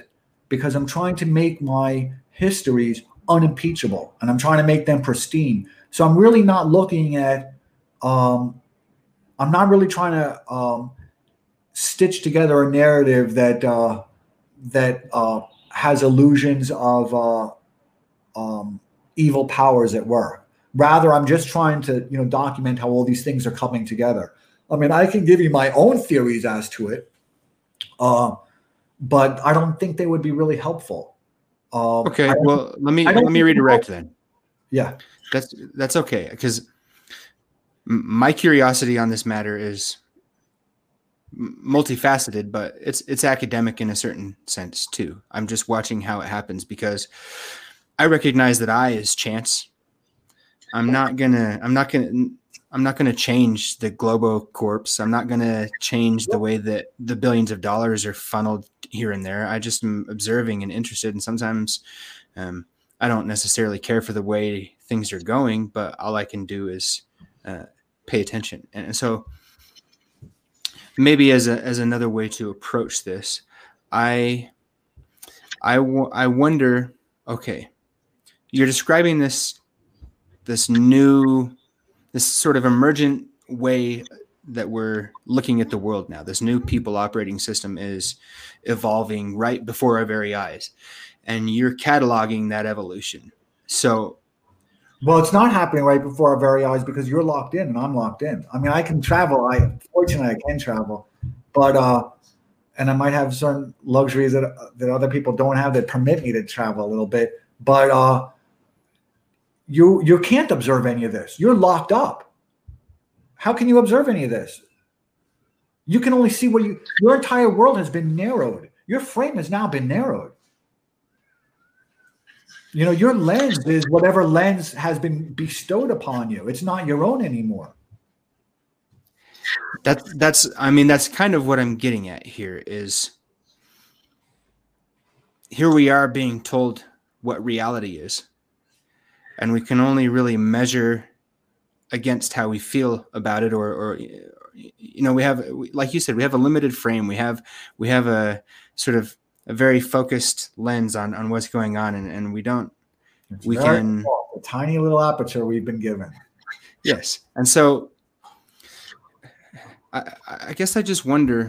because I'm trying to make my histories unimpeachable, and I'm trying to make them pristine. So I'm really not looking at, um, I'm not really trying to um, stitch together a narrative that uh, that uh, has illusions of uh, um, evil powers at work. Rather, I'm just trying to, you know, document how all these things are coming together. I mean, I can give you my own theories as to it, uh, but I don't think they would be really helpful. Um, okay, well, let me let me redirect then. Yeah, that's that's okay, because my curiosity on this matter is multifaceted, but it's it's academic in a certain sense too. I'm just watching how it happens because I recognize that I, as Chance, I'm not gonna I'm not gonna I'm not gonna change the Globo Corps. I'm not gonna change the way that the billions of dollars are funneled here and there. I just am observing and interested, and sometimes um, I don't necessarily care for the way things are going, but all I can do is uh, pay attention. And so maybe as a as another way to approach this, I I, w- I wonder, okay, you're describing this this new, this sort of emergent way that we're looking at the world now. This new people operating system is evolving right before our very eyes, and you're cataloging that evolution. So, well, it's not happening right before our very eyes because you're locked in and I'm locked in. I mean, I can travel. I fortunately I can travel, but uh, and I might have certain luxuries that that other people don't have that permit me to travel a little bit. But uh, you you can't observe any of this. You're locked up. How can you observe any of this? You can only see what you. Your entire world has been narrowed. Your frame has now been narrowed. You know, your lens is whatever lens has been bestowed upon you. It's not your own anymore. That's, that's, I mean, that's kind of what I'm getting at here is here we are being told what reality is, and we can only really measure against how we feel about it, or, or, you know, we have, like you said, we have a limited frame. We have, we have a sort of a very focused lens on, on what's going on. And, and we don't, it's we can, small, a tiny little aperture we've been given. Yes. And so I, I guess I just wonder,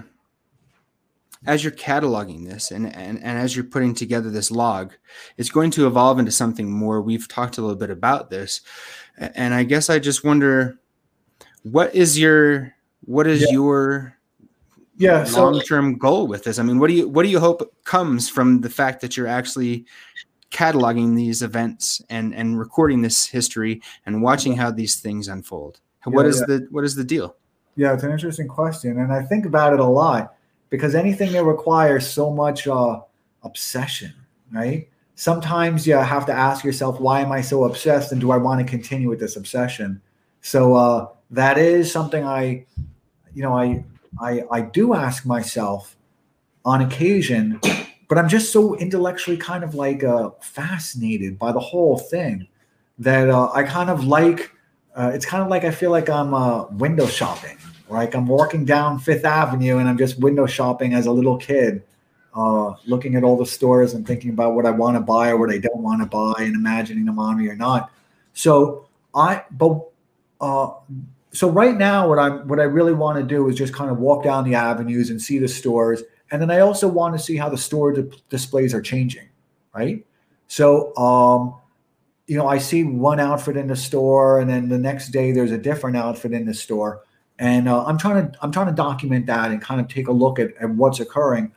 as you're cataloging this and, and, and as you're putting together this log, it's going to evolve into something more. We've talked a little bit about this. And I guess I just wonder, what is your, what is yeah. your yeah, long-term so, goal with this? I mean, what do you, what do you hope comes from the fact that you're actually cataloging these events and, and recording this history and watching how these things unfold? What yeah, is yeah. the, what is the deal? Yeah, it's an interesting question. And I think about it a lot because anything that requires so much uh, obsession, right? Sometimes you have to ask yourself, why am I so obsessed? And do I want to continue with this obsession? So uh, that is something I, you know, I, I, I do ask myself on occasion, but I'm just so intellectually kind of like uh, fascinated by the whole thing that uh, I kind of like, uh, it's kind of like I feel like I'm uh, window shopping. Like I'm walking down Fifth Avenue and I'm just window shopping as a little kid, uh, looking at all the stores and thinking about what I want to buy or what I don't want to buy and imagining them on me or not. So I, but, uh, so right now what I what I really want to do is just kind of walk down the avenues and see the stores. And then I also want to see how the store di- displays are changing, right? So, um, you know, I see one outfit in the store and then the next day there's a different outfit in the store. And uh, I'm trying to I'm trying to document that and kind of take a look at, at what's occurring.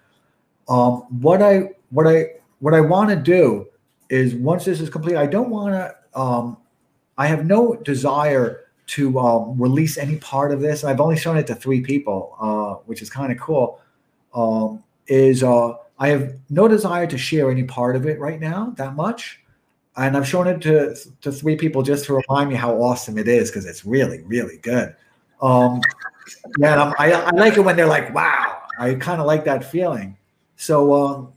Um, what I what I what I want to do is once this is complete, I don't want to. Um, I have no desire to um, release any part of this. I've only shown it to three people, uh, which is kind of cool. Um, is uh, I have no desire to share any part of it right now that much, and I've shown it to to three people just to remind me how awesome it is because it's really really good. Um, yeah, and I'm, I, I like it when they're like, wow, I kind of like that feeling. So, um,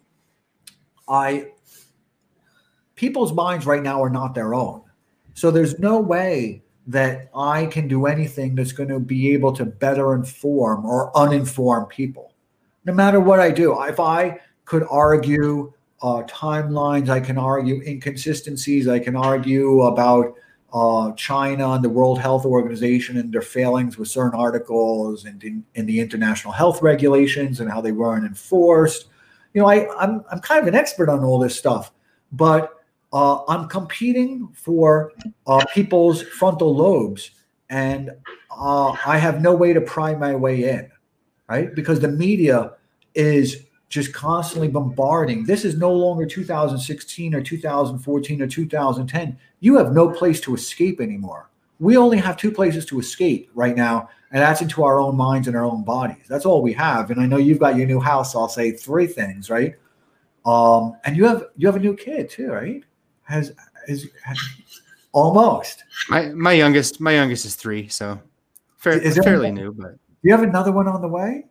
I, people's minds right now are not their own. So there's no way that I can do anything that's going to be able to better inform or uninform people. No matter what I do, if I could argue uh, timelines. I can argue inconsistencies. I can argue about uh, China and the World Health Organization and their failings with certain articles and in, in the international health regulations and how they weren't enforced. You know, I, I'm I'm kind of an expert on all this stuff, but uh, I'm competing for uh, people's frontal lobes, and uh, I have no way to pry my way in, right? Because the media is just constantly bombarding. This is no longer two thousand sixteen or two thousand fourteen or two thousand ten. You have no place to escape anymore. We only have two places to escape right now, and that's into our own minds and our own bodies. That's all we have. And I know you've got your new house. So I'll say three things, right? Um, and you have you have a new kid too, right? Has is almost. My my youngest my youngest is three, so fair, Is there fairly one- new, but Do you have another one on the way?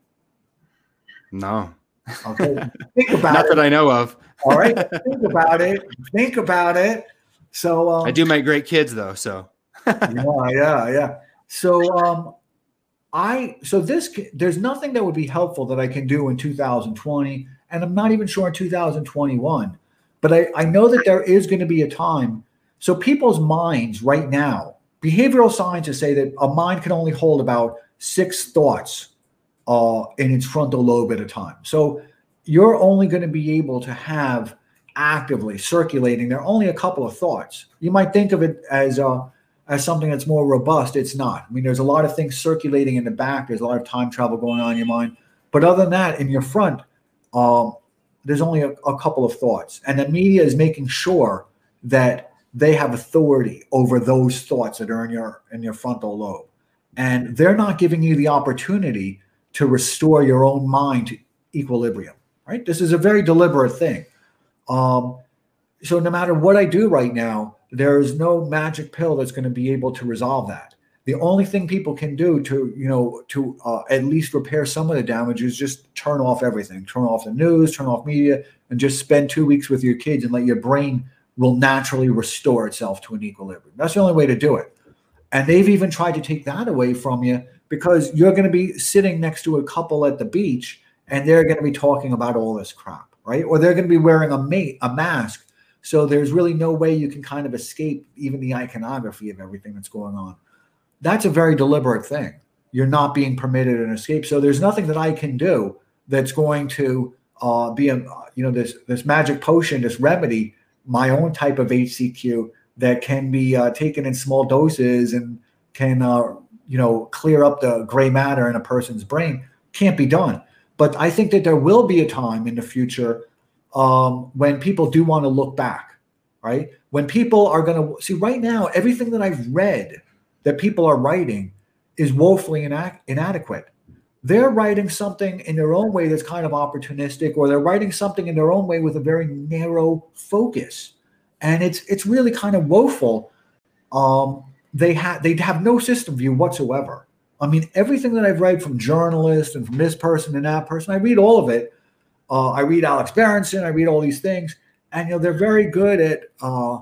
no, Okay, think about not it. that I know of. All right, think about it. Think about it. So um, I do make great kids though, so yeah, yeah, yeah. So um, I so this there's nothing that would be helpful that I can do in two thousand twenty, and I'm not even sure in two thousand twenty-one. But I, I know that there is going to be a time. So people's minds right now, behavioral scientists say that a mind can only hold about six thoughts uh, in its frontal lobe at a time. So you're only going to be able to have actively circulating. There are only a couple of thoughts. You might think of it as uh, as something that's more robust. It's not. I mean, there's a lot of things circulating in the back. There's a lot of time travel going on in your mind. But other than that, in your front, um, there's only a, a couple of thoughts. And the media is making sure that they have authority over those thoughts that are in your in your frontal lobe. And they're not giving you the opportunity to restore your own mind to equilibrium, right? This is a very deliberate thing. Um, so no matter what I do right now, there is no magic pill that's going to be able to resolve that. The only thing people can do to, you know, to uh, at least repair some of the damage is just turn off everything, turn off the news, turn off media, and just spend two weeks with your kids and let your brain will naturally restore itself to an equilibrium. That's the only way to do it. And they've even tried to take that away from you because you're going to be sitting next to a couple at the beach and they're going to be talking about all this crap, right? Or they're going to be wearing a mate, a mask. So there's really no way you can kind of escape even the iconography of everything that's going on. That's a very deliberate thing. You're not being permitted an escape. So there's nothing that I can do that's going to uh, be a, you know, this, this magic potion, this remedy, my own type of H C Q that can be uh, taken in small doses and can, uh, you know, clear up the gray matter in a person's brain. Can't be done. But I think that there will be a time in the future um, when people do want to look back, right? When people are going to see right now, everything that I've read that people are writing is woefully inac- inadequate. They're writing something in their own way that's kind of opportunistic, or they're writing something in their own way with a very narrow focus. And it's it's really kind of woeful. Um, they have they have no system view whatsoever. I mean, everything that I've read from journalists and from this person and that person, I read all of it. Uh, I read Alex Berenson, I read all these things, and you know they're very good at uh,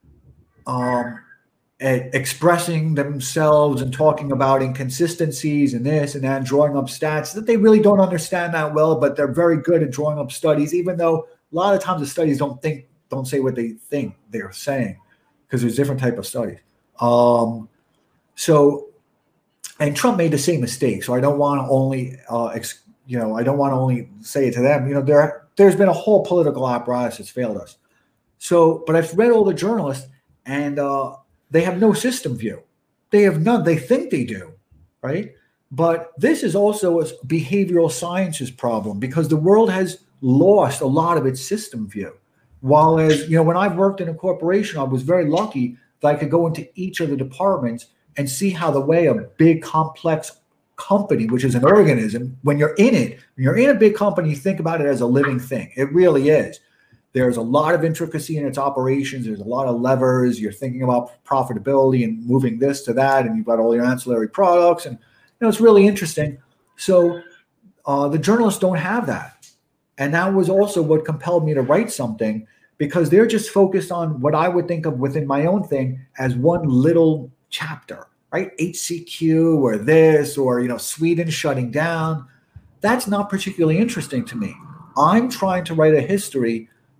um, at expressing themselves and talking about inconsistencies and this and that, and drawing up stats that they really don't understand that well, but they're very good at drawing up studies, even though a lot of times the studies don't think don't say what they think they're saying, because there's different type of studies. Um, so, and Trump made the same mistake. So I don't want to only, uh, ex, you know, I don't want to only say it to them. You know, there there's been a whole political apparatus that's failed us. So, but I've read all the journalists, and uh, they have no system view. They have none. They think they do, right? But this is also a behavioral sciences problem because the world has lost a lot of its system view. While as, you know, when I've worked in a corporation, I was very lucky that I could go into each of the departments and see how the way a big complex company, which is an organism, when you're in it, when you're in a big company, you think about it as a living thing. It really is. There's a lot of intricacy in its operations. There's a lot of levers. You're thinking about profitability and moving this to that, and you've got all your ancillary products, and you know it's really interesting. So uh, the journalists don't have that, and that was also what compelled me to write something, because they're just focused on what I would think of within my own thing as one little chapter, right? H C Q or this, or you know Sweden shutting down. That's not particularly interesting to me. I'm trying to write a history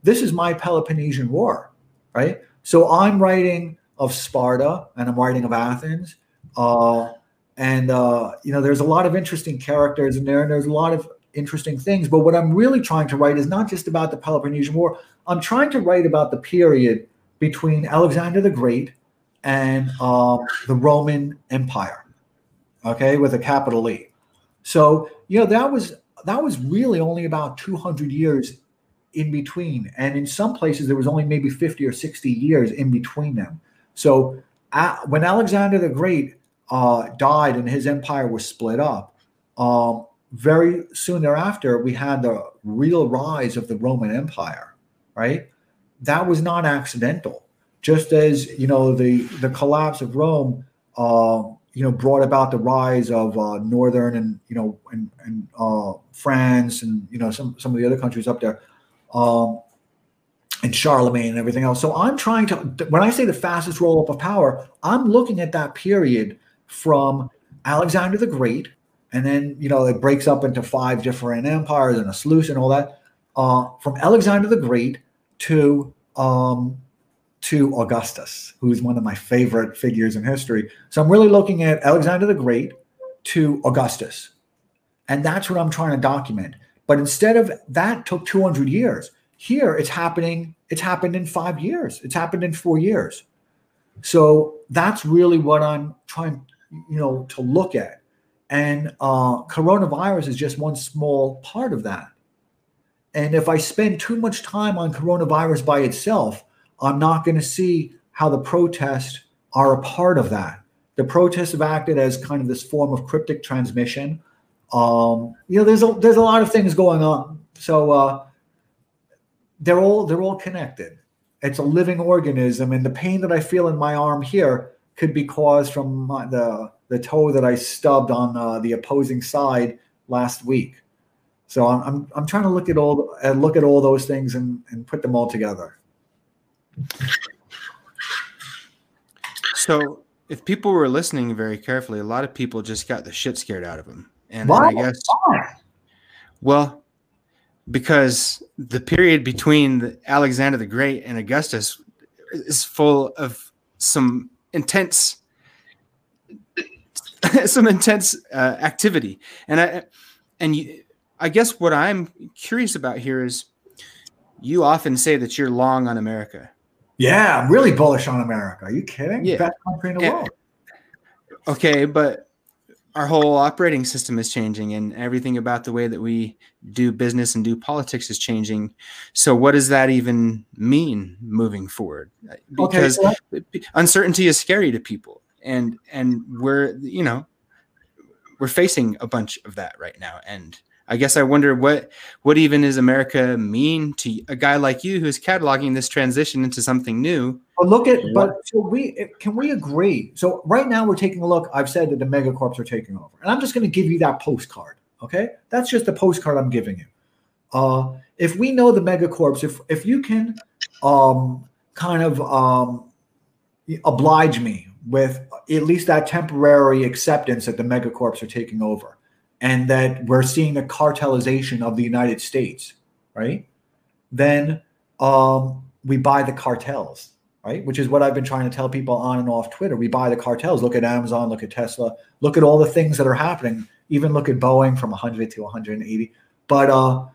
this is my Peloponnesian War, right? So I'm writing of Sparta and I'm writing of Athens. Uh, and, uh, you know, there's a lot of interesting characters in there and there's a lot of interesting things. But what I'm really trying to write is not just about the Peloponnesian War. I'm trying to write about the period between Alexander the Great and uh, the Roman Empire, okay, with a capital E. So, you know, that was that was really only about two hundred years in between. And in some places, there was only maybe fifty or sixty years in between them. So uh, when Alexander the Great uh, died and his empire was split up, um, very soon thereafter, we had the real rise of the Roman Empire, right? That was not accidental. Just as, you know, the, the collapse of Rome, uh, you know, brought about the rise of uh, Northern and, you know, and, and uh, France and, you know, some, some of the other countries up there, um, and Charlemagne and everything else. So I'm trying to, when I say the fastest roll up of power, I'm looking at that period from Alexander the Great, and then, you know, it breaks up into five different empires and a Seleucid and all that, uh, from Alexander the Great to um, to Augustus, who's one of my favorite figures in history. So I'm really looking at Alexander the Great to Augustus. And that's what I'm trying to document. But instead of that took two hundred years, here it's happening, it's happened in five years. It's happened in four years. So that's really what I'm trying, you know, to look at. And uh, coronavirus is just one small part of that. And if I spend too much time on coronavirus by itself, I'm not going to see how the protests are a part of that. The protests have acted as kind of this form of cryptic transmission. Um, you know, there's a there's a lot of things going on. So uh, they're all they're all connected. It's a living organism, and the pain that I feel in my arm here could be caused from my, the the toe that I stubbed on uh, the opposing side last week. So I'm I'm, I'm trying to look at all uh, look at all those things and, and put them all together. So if people were listening very carefully, a lot of people just got the shit scared out of them. And Why? I guess, well, because the period between the Alexander the Great and Augustus is full of some intense, some intense uh, activity. And I, and you, I guess what I'm curious about here is you often say that you're long on America. Yeah, I'm really bullish on America. Are you kidding? Yeah. Best country in the Yeah. world. Okay, but our whole operating system is changing and everything about the way that we do business and do politics is changing. So what does that even mean moving forward? Because Okay, so uncertainty is scary to people. And and we're, you know, we're facing a bunch of that right now. And I guess I wonder what what even does America mean to a guy like you who's cataloging this transition into something new? But look at, but so we can we agree? So right now we're taking a look. I've said that the megacorps are taking over, and I'm just going to give you that postcard. Okay, that's just the postcard I'm giving you. Uh, if we know the megacorps, if if you can, um, kind of um, oblige me with at least that temporary acceptance that the megacorps are taking over, and that we're seeing the cartelization of the United States, right? Then um, we buy the cartels. Right, which is what I've been trying to tell people on and off Twitter. We buy the cartels. Look at Amazon. Look at Tesla. Look at all the things that are happening. Even look at Boeing from one hundred to one hundred eighty. But uh,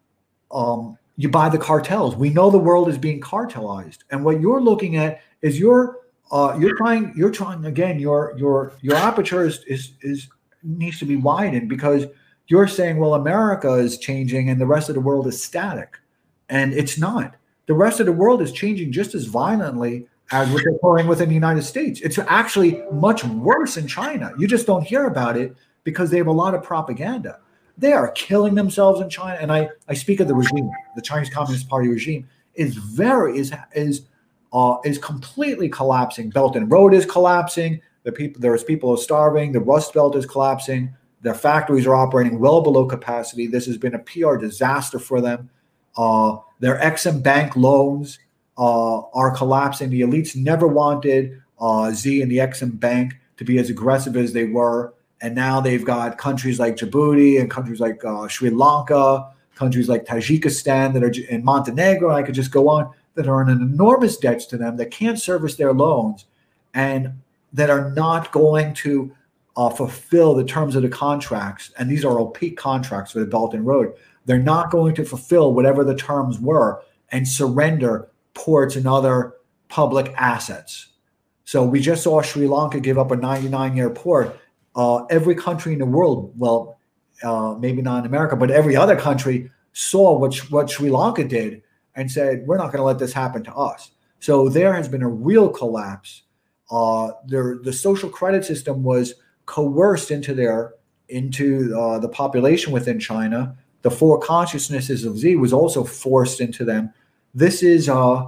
um, you buy the cartels. We know the world is being cartelized, and what you're looking at is you're uh, you're trying you're trying again. Your your your aperture is is is needs to be widened because you're saying, well, America is changing and the rest of the world is static, and it's not. The rest of the world is changing just as violently as what's occurring within the United States. It's actually much worse in China. You just don't hear about it because they have a lot of propaganda. They are killing themselves in China. And I, I speak of the regime. The Chinese Communist Party regime is very is is uh, is completely collapsing. Belt and Road is collapsing. The people there's people are starving. The Rust Belt is collapsing. Their factories are operating well below capacity. This has been a P R disaster for them. Uh, their Exim Bank loans uh, are collapsing. The elites never wanted uh, Z and the Exim Bank to be as aggressive as they were. And now they've got countries like Djibouti and countries like uh, Sri Lanka countries like Tajikistan that are in Montenegro, I could just go on, that are in an enormous debts to them, that can't service their loans, and that are not going to uh, fulfill the terms of the contracts. And these are opaque contracts for the Belt and Road. They're not going to fulfill whatever the terms were and surrender ports and other public assets. So we just saw Sri Lanka give up a ninety-nine year port. Uh, every country in the world, well, uh, maybe not in America, but every other country saw what, what Sri Lanka did and said, we're not going to let this happen to us. So there has been a real collapse. Uh, there, the social credit system was coerced into their into uh, the population within China. The four consciousnesses of Z was also forced into them. This is uh,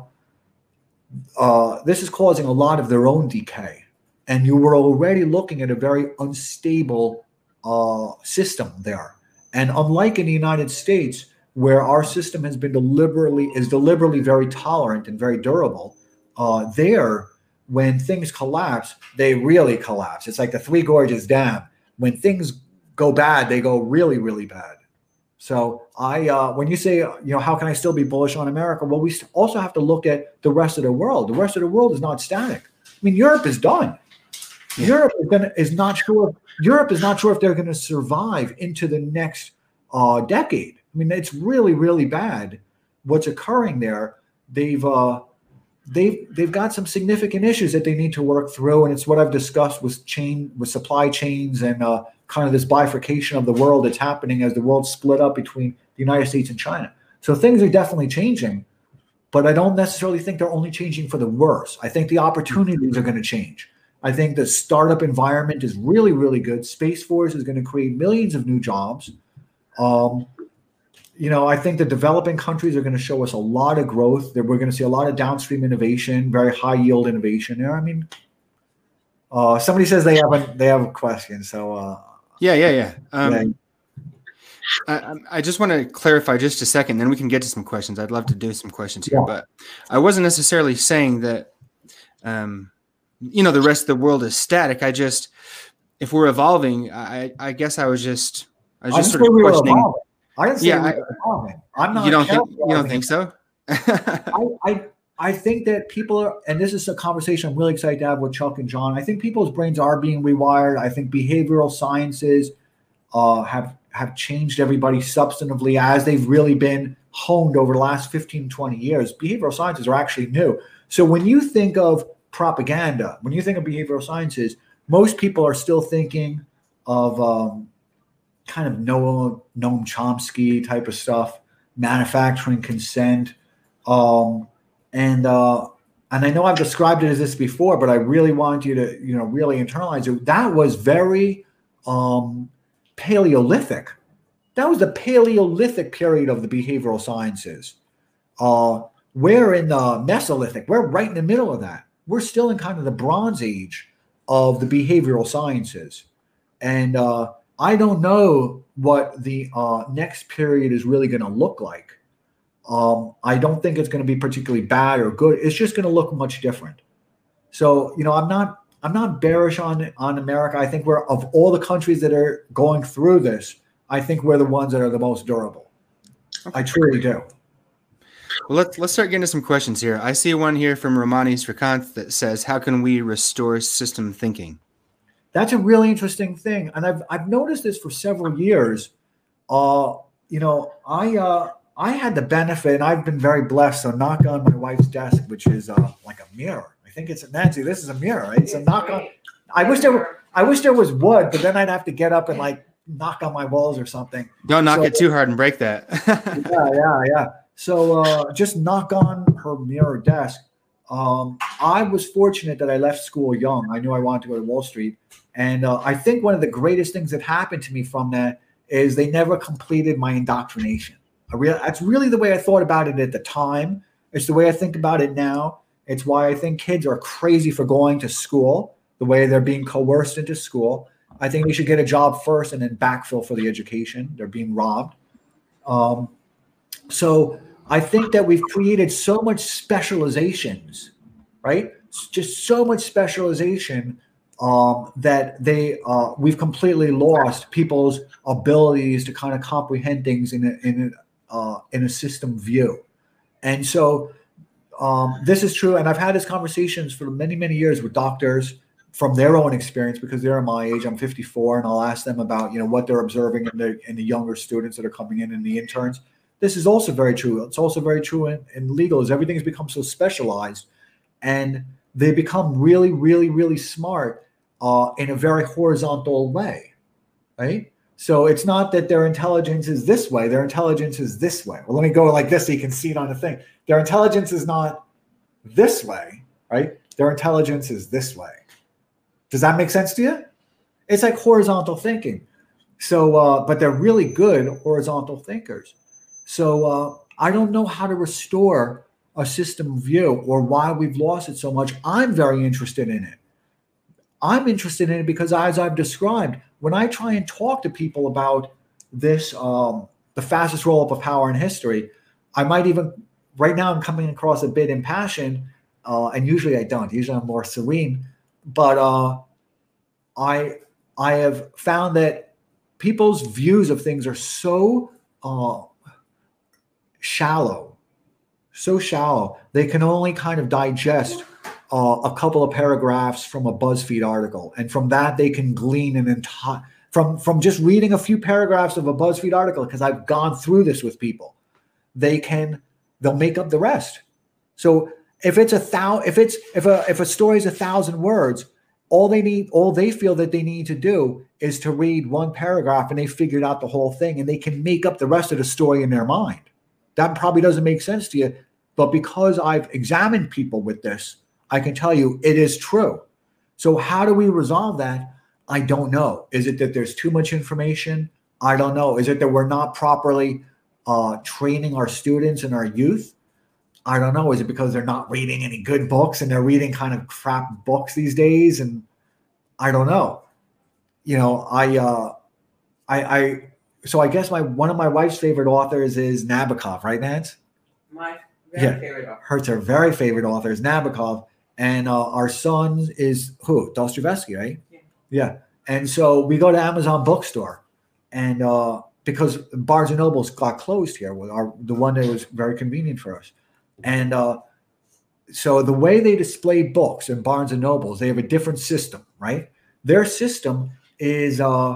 uh, this is causing a lot of their own decay, and you were already looking at a very unstable uh, system there. And unlike in the United States, where our system has been deliberately is deliberately very tolerant and very durable, uh, there, when things collapse, they really collapse. It's like the Three Gorges Dam. When things go bad, they go really, really bad. So I, uh, when you say, you know, how can I still be bullish on America? Well, we also have to look at the rest of the world. The rest of the world is not static. I mean, Europe is done. Yeah. Europe is, gonna, is not sure. Europe is not sure if they're going to survive into the next uh, decade. I mean, it's really, really bad what's occurring there. They've uh, they've they've got some significant issues that they need to work through, and it's what I've discussed with chain with supply chains and uh, kind of this bifurcation of the world that's happening as the world split up between the United States and China. So things are definitely changing, but I don't necessarily think they're only changing for the worse. I think the opportunities are going to change. I think the startup environment is really, really good. Space Force is going to create millions of new jobs. Um, you know, I think the developing countries are going to show us a lot of growth. That we're going to see a lot of downstream innovation, very high yield innovation there. I mean, uh, somebody says they have a they have a question. So uh, yeah, yeah, yeah. Um, yeah. I, I just want to clarify just a second, then we can get to some questions. I'd love to do some questions here, Yeah. but I wasn't necessarily saying that, um, you know, the rest of the world is static. I just, if we're evolving, I, I guess I was just, I was I just didn't sort say of we were questioning. evolving. I didn't say Yeah, we I- were evolving. I'm not. You don't think, you don't characterizing think so? I, I I think that people are, and this is a conversation I'm really excited to have with Chuck and John. I think people's brains are being rewired. I think behavioral sciences uh, have have changed everybody substantively as they've really been honed over the last fifteen, twenty years. Behavioral sciences are actually new. So when you think of propaganda, when you think of behavioral sciences, most people are still thinking of um, kind of Noam, Noam Chomsky type of stuff, manufacturing consent. Um, and uh, and I know I've described it as this before, but I really want you to, you know, really internalize it. That was very um, Paleolithic. That was the Paleolithic period of the behavioral sciences. Uh, we're in the Mesolithic. We're right in the middle of that. We're still in kind of the Bronze Age of the behavioral sciences. And uh, I don't know what the uh, next period is really going to look like. Um, I don't think it's going to be particularly bad or good. It's just going to look much different. So, you know, I'm not I'm not bearish on on America. I think we're, of all the countries that are going through this, I think we're the ones that are the most durable. I truly do. Well, let's let's start getting to some questions here. I see one here from Romani Srikanth that says, "How can we restore system thinking?" That's a really interesting thing, and I've I've noticed this for several years. Uh, you know, I uh, I had the benefit, and I've been very blessed. So, knock on my wife's desk, which is uh, like a mirror. I think it's Nancy. This is a mirror, right? It's a knock on. I wish there were. I wish there was wood, but then I'd have to get up and like knock on my walls or something. Don't knock So- it too hard and break that. yeah, yeah, yeah. So uh, just knock on her mirror desk. Um, I was fortunate that I left school young. I knew I wanted to go to Wall Street. And uh, I think one of the greatest things that happened to me from that is they never completed my indoctrination. I really, that's really the way I thought about it at the time. It's the way I think about it now. It's why I think kids are crazy for going to school, the way they're being coerced into school. I think they should get a job first and then backfill for the education. They're being robbed. Um, so I think that we've created so much specializations, right? It's just so much specialization um, that they uh, we've completely lost people's abilities to kind of comprehend things in a, in uh, in a system view. And so um, this is true. And I've had these conversations for many, many years with doctors from their own experience, because they're my age. I'm fifty-four, and I'll ask them about, you know, what they're observing in the in the younger students that are coming in and the interns. This is also very true. It's also very true in, in legal, is everything's become so specialized, and they become really, really, really smart uh, in a very horizontal way, right? So it's not that their intelligence is this way, their intelligence is this way. Well, let me go like this so you can see it on the thing. Their intelligence is not this way, right? Their intelligence is this way. Does that make sense to you? It's like horizontal thinking. So, uh, but they're really good horizontal thinkers. So uh, I don't know how to restore a system view or why we've lost it so much. I'm very interested in it. I'm interested in it because, as I've described, when I try and talk to people about this, um, the fastest roll-up of power in history, I might even, right now I'm coming across a bit impassioned, uh, and usually I don't. Usually I'm more serene. But uh, I I have found that people's views of things are so uh, shallow, so shallow. They can only kind of digest uh, a couple of paragraphs from a BuzzFeed article, and from that they can glean an entire from from just reading a few paragraphs of a BuzzFeed article. Because I've gone through this with people, they can they'll make up the rest. So if it's a thou, if it's if a if a story is a thousand words, all they need, all they feel that they need to do is to read one paragraph, and they figured out the whole thing, and they can make up the rest of the story in their mind. That probably doesn't make sense to you, but because I've examined people with this, I can tell you it is true. So how do we resolve that? I don't know. Is it that there's too much information? I don't know. Is it that we're not properly uh, training our students and our youth? I don't know. Is it because they're not reading any good books and they're reading kind of crap books these days? And I don't know. You know, I, uh, I, I, so I guess my one of my wife's favorite authors is Nabokov, right, Nance? My very Yeah. favorite author. Hers her very favorite author is Nabokov, and uh, our son is who? Dostoevsky, right? Yeah. Yeah. And so we go to Amazon Bookstore, and uh, because Barnes and Noble's got closed here, with our the one that was very convenient for us. And uh, so the way they display books in Barnes and Nobles, they have a different system, right? Their system is uh,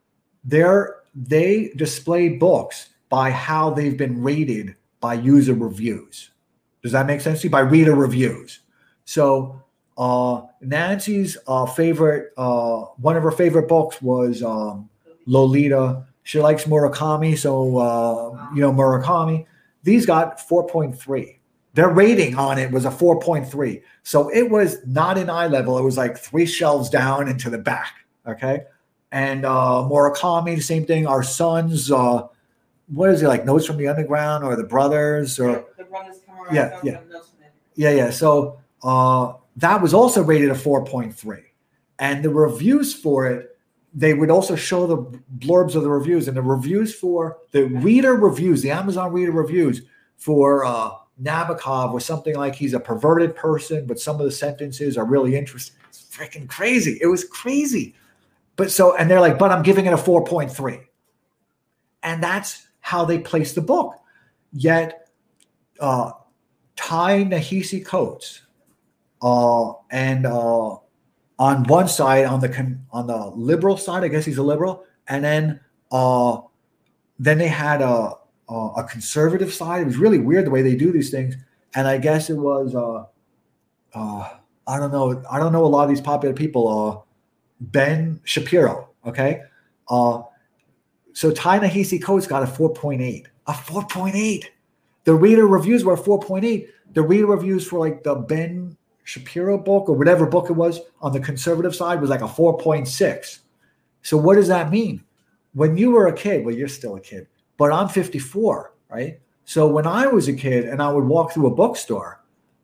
their they display books by how they've been rated by user reviews. Does that make sense to you? By reader reviews. So uh, Nancy's uh, favorite, uh, one of her favorite books was um, Lolita. She likes Murakami, so uh, you know Murakami. These got four point three. Their rating on it was a four point three. So it was not in eye level. It was like three shelves down and to the back. Okay. And uh, Murakami, the same thing. Our sons, uh, what is it, like Notes from the Underground or The Brothers? Or The Brothers come around. Yeah, yeah. Yeah, yeah. So uh, that was also rated a four point three. And the reviews for it, they would also show the blurbs of the reviews. And the reviews for the reader reviews, the Amazon reader reviews for uh, Nabokov was something like he's a perverted person, but some of the sentences are really interesting. It's freaking crazy. It was crazy. But so, and they're like, but I'm giving it a four point three. And that's how they place the book. Yet, uh, Ta-Nehisi Coates, uh, and uh, on one side, on the con- on the liberal side, I guess he's a liberal, and then uh, then they had a, a a conservative side. It was really weird the way they do these things. And I guess it was uh, uh, I don't know, I don't know a lot of these popular people. Uh, Ben Shapiro, okay, uh, so Ta-Nehisi Coates got a four point eight, a four point eight. The reader reviews were a four point eight. The reader reviews for like the Ben Shapiro book or whatever book it was on the conservative side was like a four point six. So what does that mean? When you were a kid, well, you're still a kid, but I'm fifty-four, right? So when I was a kid and I would walk through a bookstore,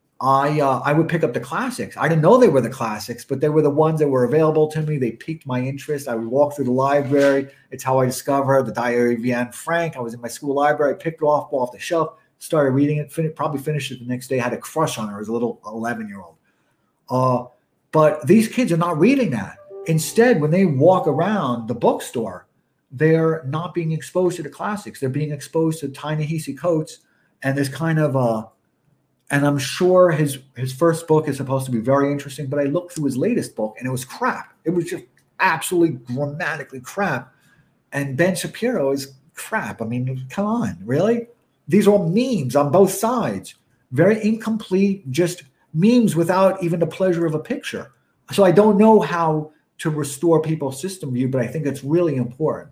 I uh, I would pick up the classics. I didn't know they were the classics, but they were the ones that were available to me. They piqued my interest. I would walk through the library. It's how I discovered the Diary of Anne Frank. I was in my school library. I picked it off off the shelf, started reading it, fin- probably finished it the next day, had a crush on her as a little eleven-year-old. Uh, but these kids are not reading that. Instead, when they walk around the bookstore, they're not being exposed to the classics. They're being exposed to Ta-Nehisi Coates and this kind of uh and I'm sure his his first book is supposed to be very interesting, but I looked through his latest book and it was crap. It was just absolutely grammatically crap. And Ben Shapiro is crap. I mean, come on, really? These are all memes on both sides. Very incomplete, just memes without even the pleasure of a picture. So I don't know how to restore people's system view, but I think it's really important.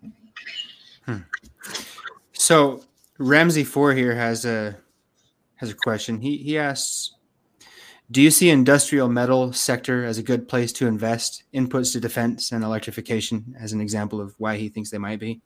Hmm. So Ramsey Four here has a has a question. He he asks, do you see industrial metal sector as a good place to invest? Inputs to defense and electrification as an example of why he thinks they might be.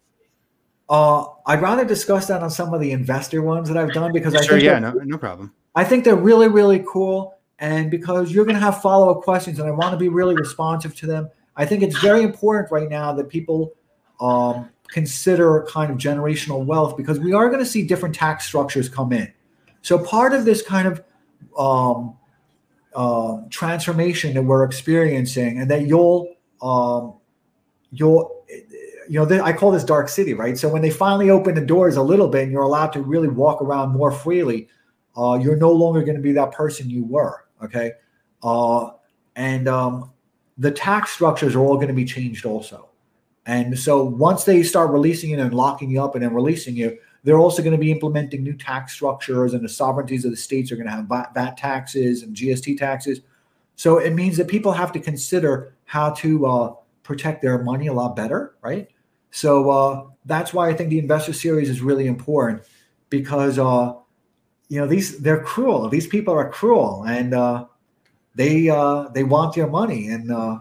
Uh, I'd rather discuss that on some of the investor ones that I've done because I sure, think yeah, no, no problem. I think they're really, really cool. And because you're going to have follow-up questions and I want to be really responsive to them, I think it's very important right now that people um, consider kind of generational wealth because we are going to see different tax structures come in. So part of this kind of um, uh, transformation that we're experiencing and that you'll, um, you'll, you know, th- I call this dark city, right? So when they finally open the doors a little bit and you're allowed to really walk around more freely, uh, you're no longer going to be that person you were, okay? Uh, and um, the tax structures are all going to be changed also. And so once they start releasing you and locking you up and then releasing you, they're also going to be implementing new tax structures and the sovereignties of the states are going to have V A T taxes and G S T taxes. So it means that people have to consider how to uh, protect their money a lot better, right? So uh, that's why I think the investor series is really important because, uh, you know, these they're cruel. These people are cruel and uh, they uh, they want your money and uh,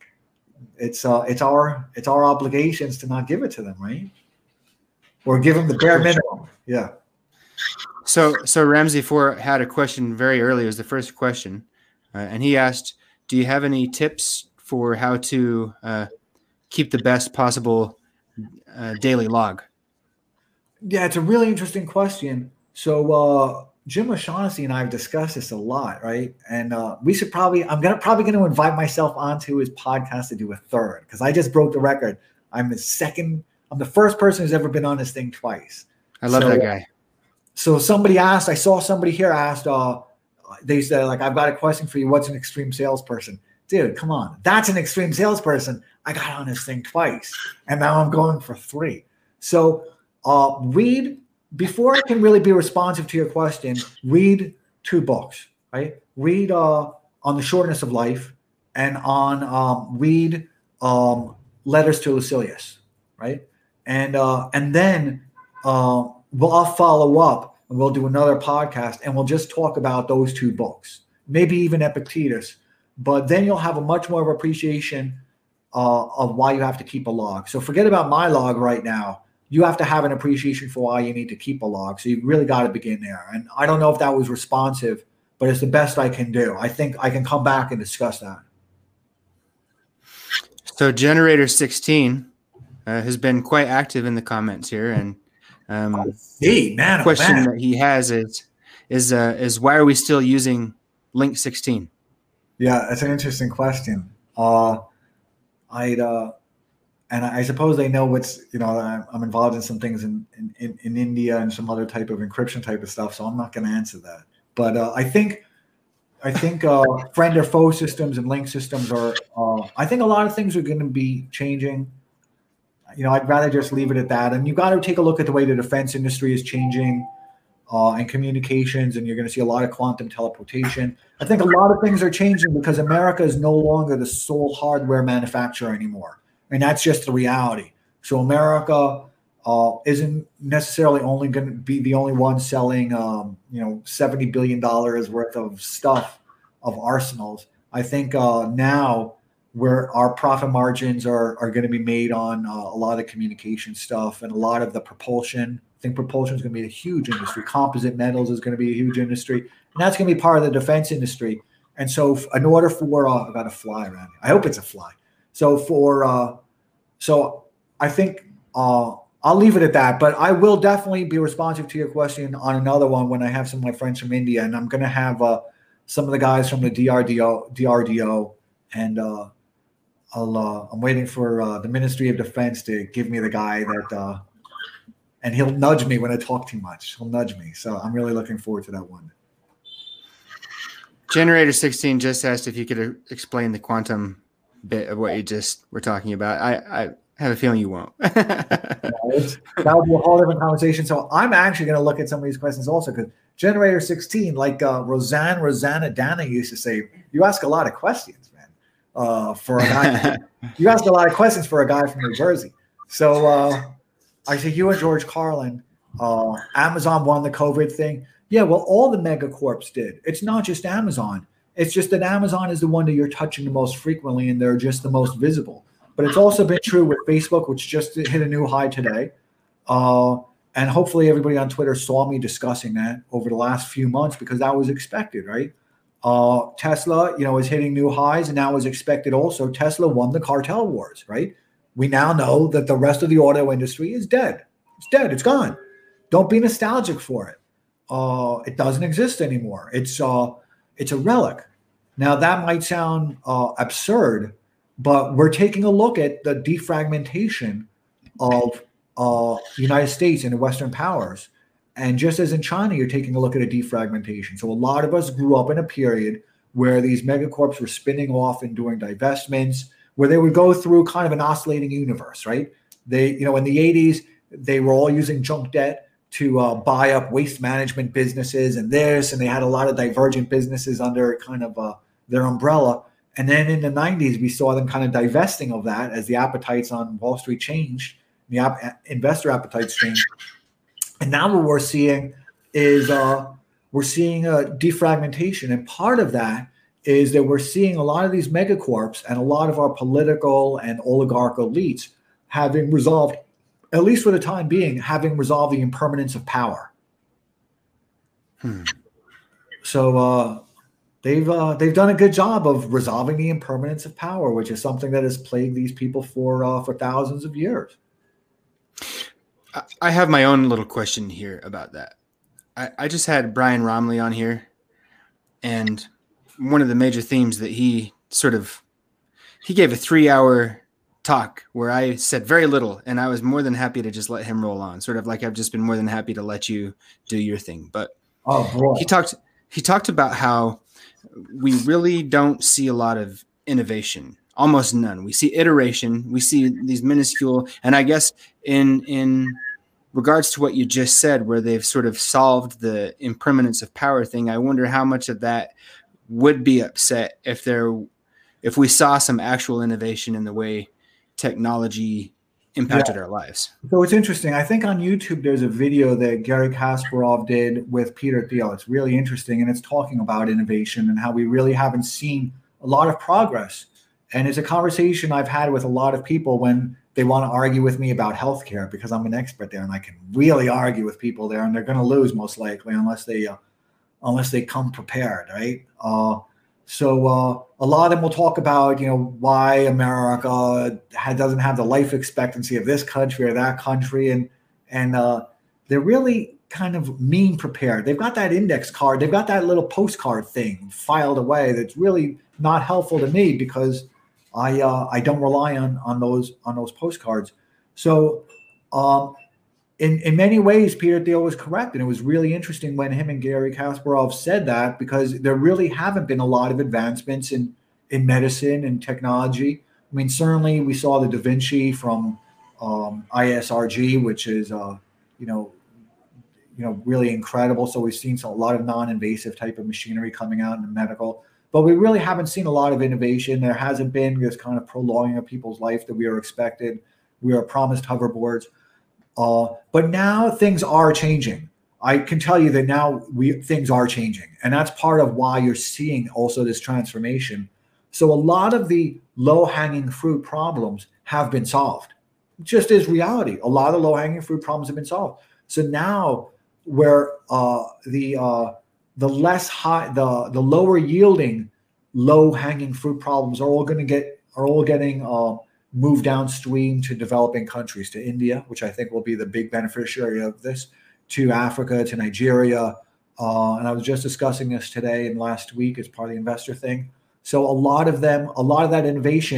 it's uh, it's our it's our obligations to not give it to them, right? Or give them the bare minimum. Yeah. So, so Ramsey Four had a question very early. It was the first question, uh, and he asked, "Do you have any tips for how to uh, keep the best possible uh, daily log?" Yeah, it's a really interesting question. So, uh, Jim O'Shaughnessy and I have discussed this a lot, right? And uh, we should probably, I'm gonna probably going to invite myself onto his podcast to do a third because I just broke the record. I'm the second. I'm the first person who's ever been on this thing twice. I love so, that guy. So somebody asked, I saw somebody here asked, uh, they said, like, I've got a question for you. What's an extreme salesperson? Dude, come on. That's an extreme salesperson. I got on this thing twice, and now I'm going for three. So uh, read, before I can really be responsive to your question, read two books, right? Read uh, On the Shortness of Life and on um, read um, Letters to Lucilius, right? And uh, and then uh, we'll I'll follow up and we'll do another podcast and we'll just talk about those two books, maybe even Epictetus. But then you'll have a much more of appreciation uh, of why you have to keep a log. So forget about my log right now. You have to have an appreciation for why you need to keep a log. So you really got to begin there. And I don't know if that was responsive, but it's the best I can do. I think I can come back and discuss that. So Generator sixteen uh, has been quite active in the comments here, and um, hey, man, the question oh, man. that he has is is uh, is why are we still using Link sixteen? Yeah, that's an interesting question. Uh, I'd uh, and I suppose they know what's you know I'm, I'm involved in some things in, in in India and some other type of encryption type of stuff, so I'm not going to answer that. But uh, I think. I think uh, friend or foe systems and link systems are, uh, I think a lot of things are going to be changing. You know, I'd rather just leave it at that. And you got to take a look at the way the defense industry is changing uh, and communications, and you're going to see a lot of quantum teleportation. I think a lot of things are changing because America is no longer the sole hardware manufacturer anymore. And that's just the reality. So America uh, isn't necessarily only going to be the only one selling, um, you know, seventy billion dollars worth of stuff, of arsenals. I think uh, now where our profit margins are, are going to be made on uh, a lot of the communication stuff and a lot of the propulsion. I think propulsion is going to be a huge industry. Composite metals is going to be a huge industry. And that's going to be part of the defense industry. And so in order for, uh, I got a fly around here. I hope it's a fly. So for, uh, so I think, uh, I'll leave it at that, but I will definitely be responsive to your question on another one when I have some of my friends from India, and I'm going to have uh, some of the guys from the D R D O, D R D O, and uh, I'll uh, I'm waiting for uh, the Ministry of Defense to give me the guy that, uh, and he'll nudge me when I talk too much. He'll nudge me, so I'm really looking forward to that one. Generator sixteen just asked if you could uh, explain the quantum bit of what you just were talking about. I, I have a feeling you won't. That would be a whole different conversation. So I'm actually going to look at some of these questions also, because Generator sixteen, like uh, Roseanne, Rosanna Dana used to say, you ask a lot of questions, man. Uh, for a guy, you ask a lot of questions for a guy from New Jersey. So uh, I say, you and George Carlin, uh, Amazon won the COVID thing. Yeah, well, all the megacorps did. It's not just Amazon. It's just that Amazon is the one that you're touching the most frequently, and they're just the most visible. But it's also been true with Facebook, which just hit a new high today. Uh, and hopefully everybody on Twitter saw me discussing that over the last few months, because that was expected, right? Uh, Tesla, you know, is hitting new highs, and that was expected also. Tesla won the cartel wars, right? We now know that the rest of the auto industry is dead. It's dead. It's gone. Don't be nostalgic for it. Uh, it doesn't exist anymore. It's uh, it's a relic. Now, that might sound uh, absurd, but we're taking a look at the defragmentation of uh, the United States and the Western powers. And just as in China, you're taking a look at a defragmentation. So a lot of us grew up in a period where these megacorps were spinning off and doing divestments, where they would go through kind of an oscillating universe, right? They, you know, in the eighties, they were all using junk debt to uh, buy up waste management businesses and this, and they had a lot of divergent businesses under kind of uh, their umbrella. And then in the nineties, we saw them kind of divesting of that as the appetites on Wall Street changed, the ap- investor appetites changed. And now what we're seeing is uh, we're seeing a defragmentation. And part of that is that we're seeing a lot of these megacorps and a lot of our political and oligarchical elites having resolved, at least for the time being, having resolved the impermanence of power. Hmm. So uh, they've uh, they've done a good job of resolving the impermanence of power, which is something that has plagued these people for uh, for thousands of years. I have my own little question here about that. I, I just had Brian Romley on here, and one of the major themes that he sort of he gave a three-hour talk where I said very little, and I was more than happy to just let him roll on, sort of like I've just been more than happy to let you do your thing. But oh boy, he talked he talked about how we really don't see a lot of innovation, almost none. We see iteration, we see these minuscule, and I guess in in regards to what you just said, where they've sort of solved the impermanence of power thing, I wonder how much of that would be upset if there if we saw some actual innovation in the way technology impacted yeah. our lives. So it's interesting. I think on YouTube there's a video that Gary Kasparov did with Peter Thiel. It's really interesting, and it's talking about innovation and how we really haven't seen a lot of progress. And it's a conversation I've had with a lot of people when they want to argue with me about healthcare, because I'm an expert there and I can really argue with people there, and they're going to lose most likely unless they uh, unless they come prepared, right? Uh, So uh, a lot of them will talk about, you know, why America ha- doesn't have the life expectancy of this country or that country. And and uh, they're really kind of mean prepared. They've got that index card. They've got that little postcard thing filed away that's really not helpful to me, because I uh, I don't rely on on those on those postcards. So um, in, in many ways, Peter Thiel was correct. And it was really interesting when him and Gary Kasparov said that, because there really haven't been a lot of advancements in, in medicine and technology. I mean, certainly we saw the Da Vinci from um, I S R G, which is, uh, you know, you know, really incredible. So we've seen a lot of non-invasive type of machinery coming out in the medical, but we really haven't seen a lot of innovation. There hasn't been this kind of prolonging of people's life that we were expected. We were promised hoverboards. Uh, but now things are changing. I can tell you that now we things are changing. And that's part of why you're seeing also this transformation. So a lot of the low-hanging fruit problems have been solved. Just as reality, a lot of low-hanging fruit problems have been solved. So now where uh, the uh, the less high, the the lower yielding, low-hanging fruit problems are all going to get are all getting uh, move downstream to developing countries, to India, which I think will be the big beneficiary of this, to Africa, to Nigeria. Uh, and I was just discussing this today and last week as part of the investor thing. So a lot of them, a lot of that innovation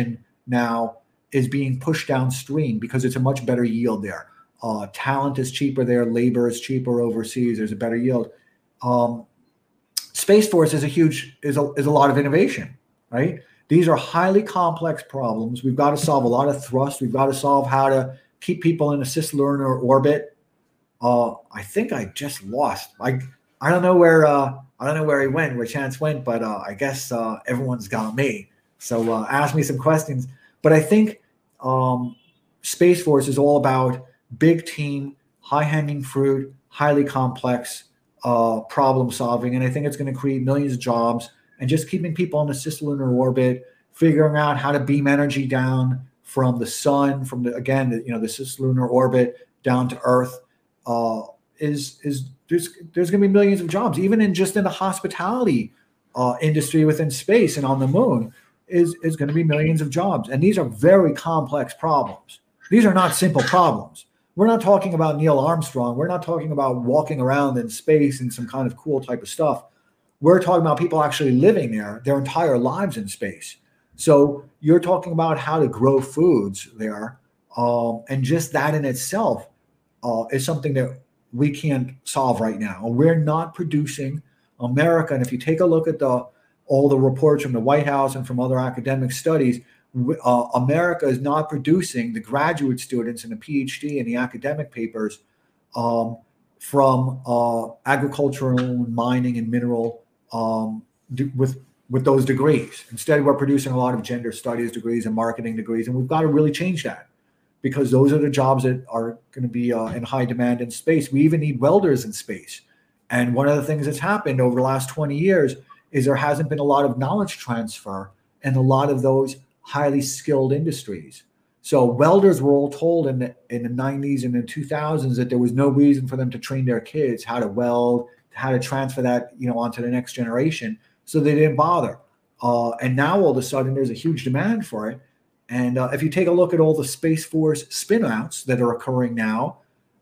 now is being pushed downstream because it's a much better yield there. Uh, talent is cheaper there. Labor is cheaper overseas. There's a better yield. Um, Space Force is a huge, is a, is a lot of innovation, right? These are highly complex problems. We've got to solve a lot of thrust. We've got to solve how to keep people in a cislunar orbit. Uh, I think I just lost. I I don't know where uh, I don't know where he went, where Chance went, but uh, I guess uh, everyone's got me. So uh, ask me some questions. But I think um, Space Force is all about big team, high-hanging fruit, highly complex uh, problem solving, and I think it's going to create millions of jobs and just keeping people in a cislunar orbit, figuring out how to beam energy down from the sun, from the again, the, you know, the cislunar orbit down to Earth. Uh, is is there's there's going to be millions of jobs, even in just in the hospitality uh, industry within space and on the moon. Is is going to be millions of jobs, and these are very complex problems. These are not simple problems. We're not talking about Neil Armstrong. We're not talking about walking around in space and some kind of cool type of stuff. We're talking about people actually living there their entire lives in space. So you're talking about how to grow foods there, um, and just that in itself uh, is something that we can't solve right now. We're not producing America. And if you take a look at the all the reports from the White House and from other academic studies, uh, America is not producing the graduate students and the PhD and the academic papers um, from uh, agricultural, mining, and mineral um, with with those degrees. Instead, we're producing a lot of gender studies degrees and marketing degrees, and we've got to really change that, because those are the jobs that are going to be uh, in high demand in space. We even need welders in space. And one of the things that's happened over the last twenty years is there hasn't been a lot of knowledge transfer in a lot of those highly skilled industries. So welders were all told in the, in the nineties and the two thousands that there was no reason for them to train their kids how to weld, how to transfer that, you know, onto the next generation. So they didn't bother. Uh, and now all of a sudden there's a huge demand for it. And uh, if you take a look at all the Space Force spin-outs that are occurring now,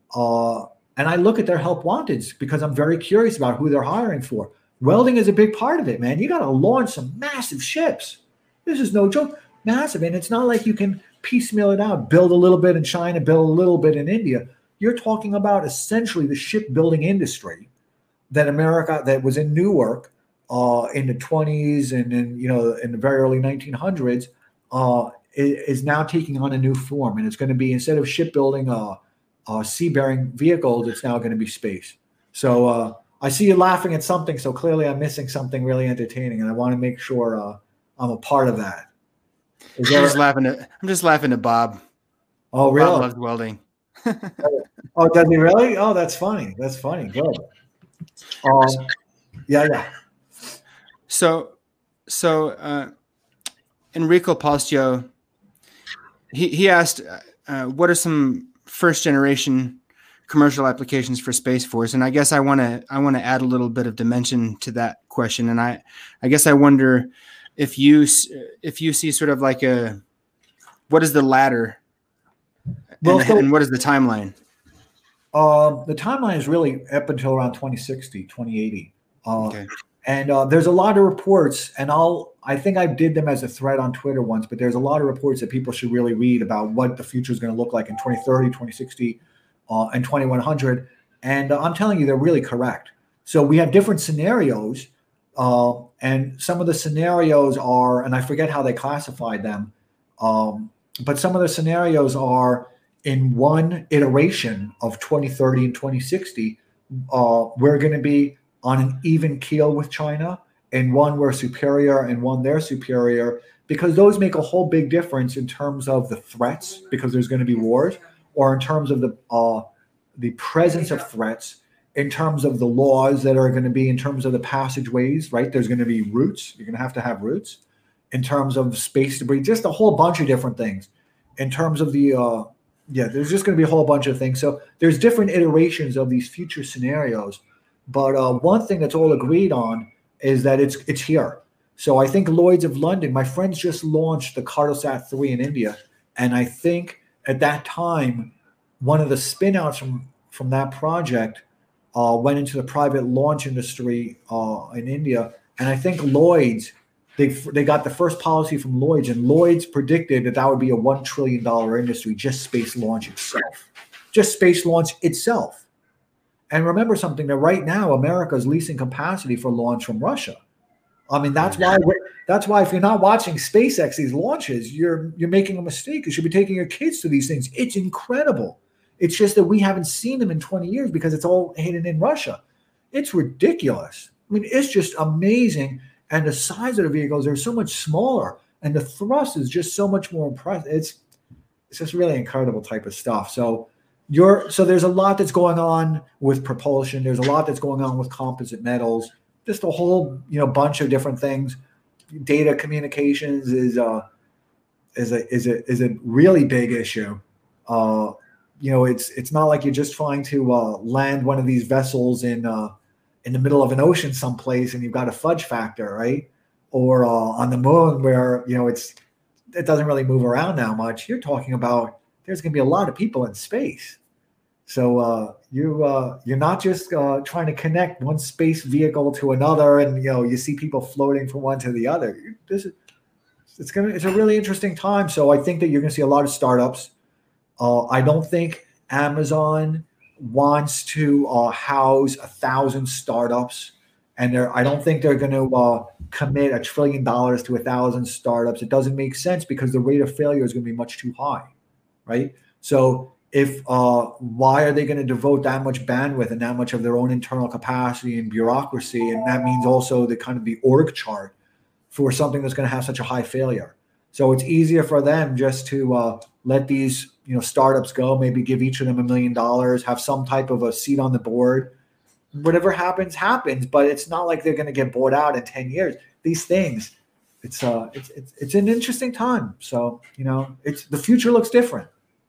uh, and I look at their help wanteds because I'm very curious about who they're hiring for. Welding is a big part of it, man. You got to launch some massive ships. This is no joke. Massive. And it's not like you can piecemeal it out, build a little bit in China, build a little bit in India. You're talking about essentially the shipbuilding industry that America, that was in Newark uh, in the twenties and in, you know, in the very early nineteen hundreds, uh, is now taking on a new form. And it's going to be, instead of shipbuilding uh, uh, sea-bearing vehicles, it's now going to be space. So uh, I see you laughing at something, so clearly I'm missing something really entertaining, and I want to make sure uh, I'm a part of that. I'm just laughing at I'm just laughing at Bob. Oh, really? Bob loves welding. Oh, does he really? Oh, that's funny. That's funny. Good. Um, yeah, yeah. So, so uh, Enrico Postio, he he asked, uh, what are some first generation commercial applications for Space Force? And I guess I want to I want to add a little bit of dimension to that question. And I I guess I wonder if you if you see sort of like a, what is the ladder, well, and, so, and what is the timeline? Uh, the timeline is really up until around twenty sixty, twenty eighty. Uh, okay. And uh, there's a lot of reports, and I'll I think I did them as a thread on Twitter once, but there's a lot of reports that people should really read about what the future is going to look like in twenty thirty, twenty sixty, uh, and twenty-one hundred. And uh, I'm telling you, they're really correct. So we have different scenarios, uh, and some of the scenarios are, and I forget how they classified them, um, but some of the scenarios are in one iteration of twenty thirty and twenty sixty, uh, we're going to be on an even keel with China, and one we're superior and one they're superior, because those make a whole big difference in terms of the threats, because there's going to be wars, or in terms of the uh, the presence of threats, in terms of the laws that are going to be, in terms of the passageways, right? There's going to be routes. You're going to have to have routes. In terms of space debris, just a whole bunch of different things. In terms of the, uh, yeah, there's just going to be a whole bunch of things. So there's different iterations of these future scenarios. But uh, one thing that's all agreed on is that it's it's here. So I think Lloyd's of London, my friends just launched the Cartosat three in India. And I think at that time, one of the spin-outs from, from that project uh, went into the private launch industry uh, in India. And I think Lloyd's they they got the first policy from Lloyd's, and Lloyd's predicted that that would be a one trillion dollar industry, just space launch itself, just space launch itself. And remember something, that right now America is leasing capacity for launch from Russia. I mean, that's why that's why if you're not watching SpaceX, these launches, you're you're making a mistake. You should be taking your kids to these things. It's incredible. It's just that we haven't seen them in twenty years because it's all hidden in Russia. It's ridiculous. I mean, it's just amazing. And the size of the vehicles are so much smaller, and the thrust is just so much more impressive. It's it's just really incredible type of stuff. So you're so there's a lot that's going on with propulsion. There's a lot that's going on with composite metals. Just a whole, you know, bunch of different things. Data communications is a is a is a is a really big issue. Uh, you know, it's it's not like you're just trying to uh, land one of these vessels in uh, in the middle of an ocean someplace and you've got a fudge factor, right? Or uh, on the moon where, you know, it's it doesn't really move around that much. You're talking about there's going to be a lot of people in space. So uh, you uh, you're not just uh, trying to connect one space vehicle to another, and you know you see people floating from one to the other. This is it's gonna it's a really interesting time. So I think that you're going to see a lot of startups. Uh, I don't think Amazon wants to uh, house a thousand startups, and they're I don't think they're going to uh, commit a trillion dollars to a thousand startups. It doesn't make sense because the rate of failure is going to be much too high, right? So if uh, why are they going to devote that much bandwidth and that much of their own internal capacity and bureaucracy? And that means also the kind of the org chart for something that's going to have such a high failure. So it's easier for them just to uh, let these you know startups go, maybe give each of them a million dollars, have some type of a seat on the board. Whatever happens, happens. But it's not like they're going to get bought out in ten years. These things, it's uh, it's it's it's an interesting time. So you know, it's the future looks different.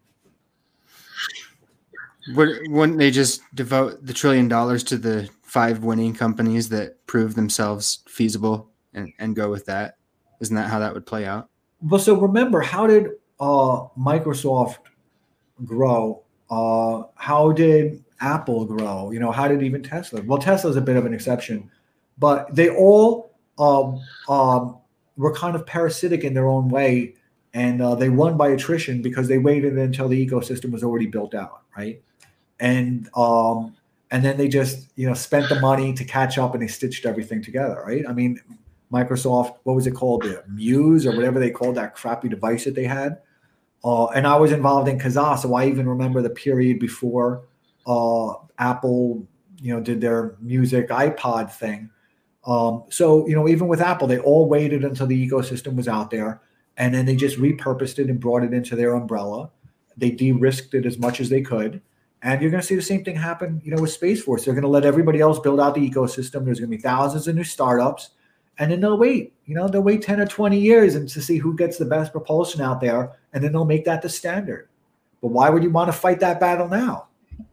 Wouldn't they just devote the trillion dollars to the five winning companies that prove themselves feasible and, and go with that? Isn't that how that would play out? Well, so remember, how did uh, Microsoft grow? Uh, how did Apple grow? You know, how did even Tesla? Well, Tesla's a bit of an exception, but they all um, um, were kind of parasitic in their own way, and uh, they won by attrition because they waited until the ecosystem was already built out, right? And um, and then they just you know spent the money to catch up, and they stitched everything together, right? I mean, Microsoft, what was it called, the Muse or whatever they called that crappy device that they had. Uh, and I was involved in Kazaa, so I even remember the period before uh, Apple, you know, did their music iPod thing. Um, so you know, even with Apple, they all waited until the ecosystem was out there, and then they just repurposed it and brought it into their umbrella. They de-risked it as much as they could. And you're going to see the same thing happen, you know, with Space Force. They're going to let everybody else build out the ecosystem. There's going to be thousands of new startups, and then they'll wait. You know, they'll wait ten or twenty years and to see who gets the best propulsion out there, and then they'll make that the standard. But why would you want to fight that battle now?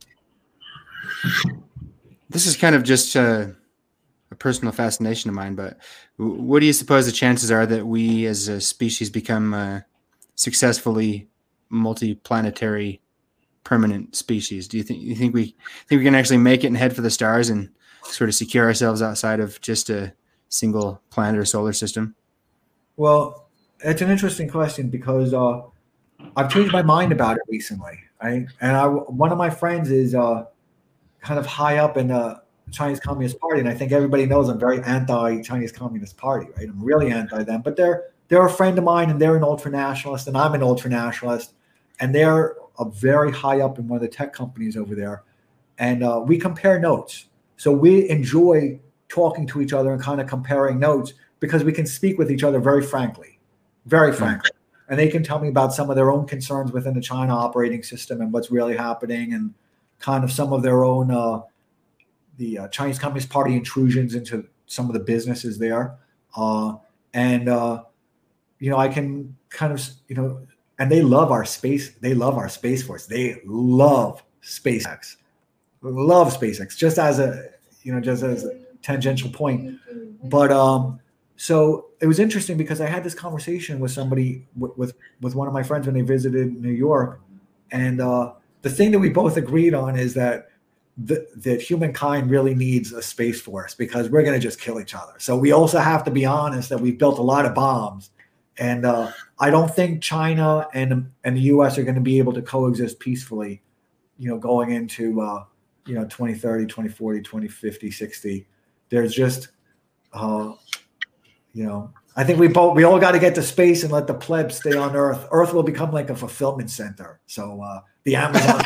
This is kind of just a, a personal fascination of mine, but what do you suppose the chances are that we as a species become a successfully multi-planetary permanent species? Do you think you think we think we can actually make it and head for the stars and sort of secure ourselves outside of just a single planet or solar system? Well, it's an interesting question because uh, I've changed my mind about it recently. Right? And I, one of my friends is uh, kind of high up in the Chinese Communist Party, and I think everybody knows I'm very anti-Chinese Communist Party. Right? I'm really anti them, but they're they're a friend of mine, and they're an ultra-nationalist, and I'm an ultra-nationalist, and they're a very high up in one of the tech companies over there, and uh, we compare notes. So we enjoy talking to each other and kind of comparing notes because we can speak with each other very frankly, very frankly. And they can tell me about some of their own concerns within the China operating system and what's really happening, and kind of some of their own, uh, the uh, Chinese Communist Party intrusions into some of the businesses there. Uh, and, uh, you know, I can kind of, you know, and they love our space. They love our Space Force. They love SpaceX. Love SpaceX. Just as a, you know, just as a tangential point. But um, so it was interesting because I had this conversation with somebody with with, with one of my friends when they visited New York, and uh, the thing that we both agreed on is that th- that humankind really needs a space force because we're going to just kill each other. So we also have to be honest that we've built a lot of bombs. And uh, I don't think China and, and the U S are going to be able to coexist peacefully, you know, going into, uh, you know, twenty thirty, twenty forty, twenty fifty, sixty. There's just, uh, you know, I think we both we all got to get to space and let the plebs stay on Earth. Earth will become like a fulfillment center. So uh, the Amazon.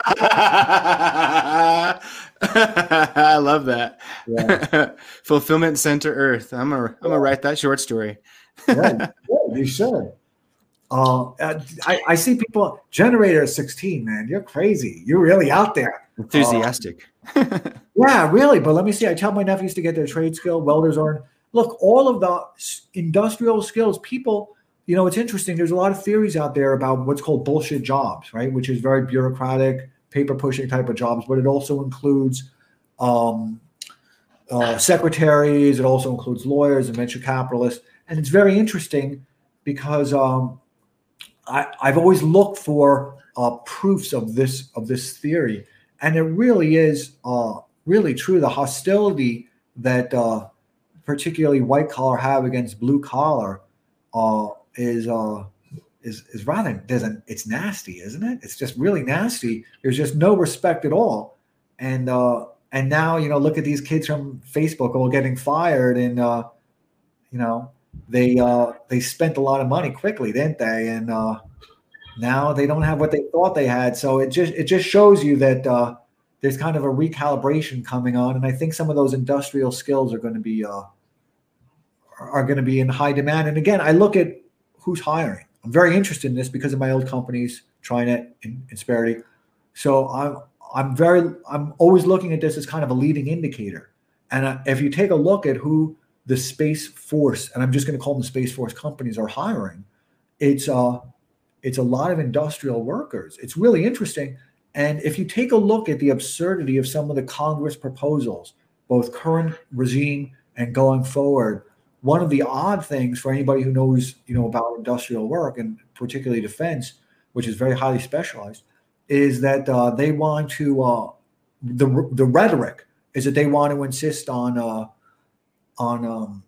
I love that. Yeah. Fulfillment center Earth. I'm gonna I'm gonna write that short story. Yeah, you should. Uh, I, I see people generator sixteen, man. You're crazy. You're really out there. Enthusiastic. Uh, yeah, really. But let me see. I tell my nephews to get their trade skill. Welders are. Look, all of the industrial skills, people, you know, it's interesting. There's a lot of theories out there about what's called bullshit jobs, right? Which is very bureaucratic, paper pushing type of jobs, but it also includes um, uh, secretaries. It also includes lawyers and venture capitalists. And it's very interesting because um, I, I've always looked for uh, proofs of this, of this theory. And it really is uh, really true. The hostility that, uh, particularly white collar have against blue collar uh, is uh, is is rather there's an it's nasty, isn't it? It's just really nasty. There's just no respect at all, and uh, and now you know look at these kids from Facebook all getting fired, and uh, you know they uh, they spent a lot of money quickly, didn't they? And uh, now they don't have what they thought they had. So it just it just shows you that uh, there's kind of a recalibration coming on, and I think some of those industrial skills are going to be uh, are going to be in high demand. And again, I look at who's hiring. I'm very interested in this because of my old companies, TriNet and Insperity. So I'm I'm very I'm always looking at this as kind of a leading indicator. And uh, if you take a look at who the Space Force, and I'm just going to call them the Space Force companies, are hiring, it's uh it's a lot of industrial workers. It's really interesting. And if you take a look at the absurdity of some of the Congress proposals, both current regime and going forward, one of the odd things for anybody who knows, you know, about industrial work and particularly defense, which is very highly specialized, is that uh, they want to uh, the the rhetoric is that they want to insist on uh, on um,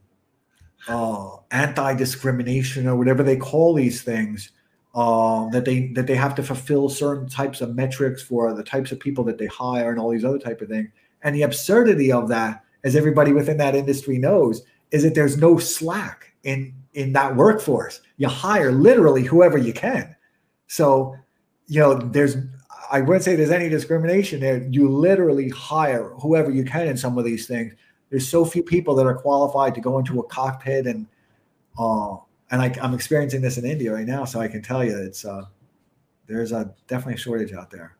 uh, anti-discrimination or whatever they call these things. Uh, that they that they have to fulfill certain types of metrics for the types of people that they hire and all these other type of things. And the absurdity of that, as everybody within that industry knows, is that there's no slack in in that workforce. You hire literally whoever you can. So, you know, there's I wouldn't say there's any discrimination there. You literally hire whoever you can in some of these things. There's so few people that are qualified to go into a cockpit and uh and I, I'm experiencing this in India right now, so I can tell you it's uh, there's a definitely a shortage out there.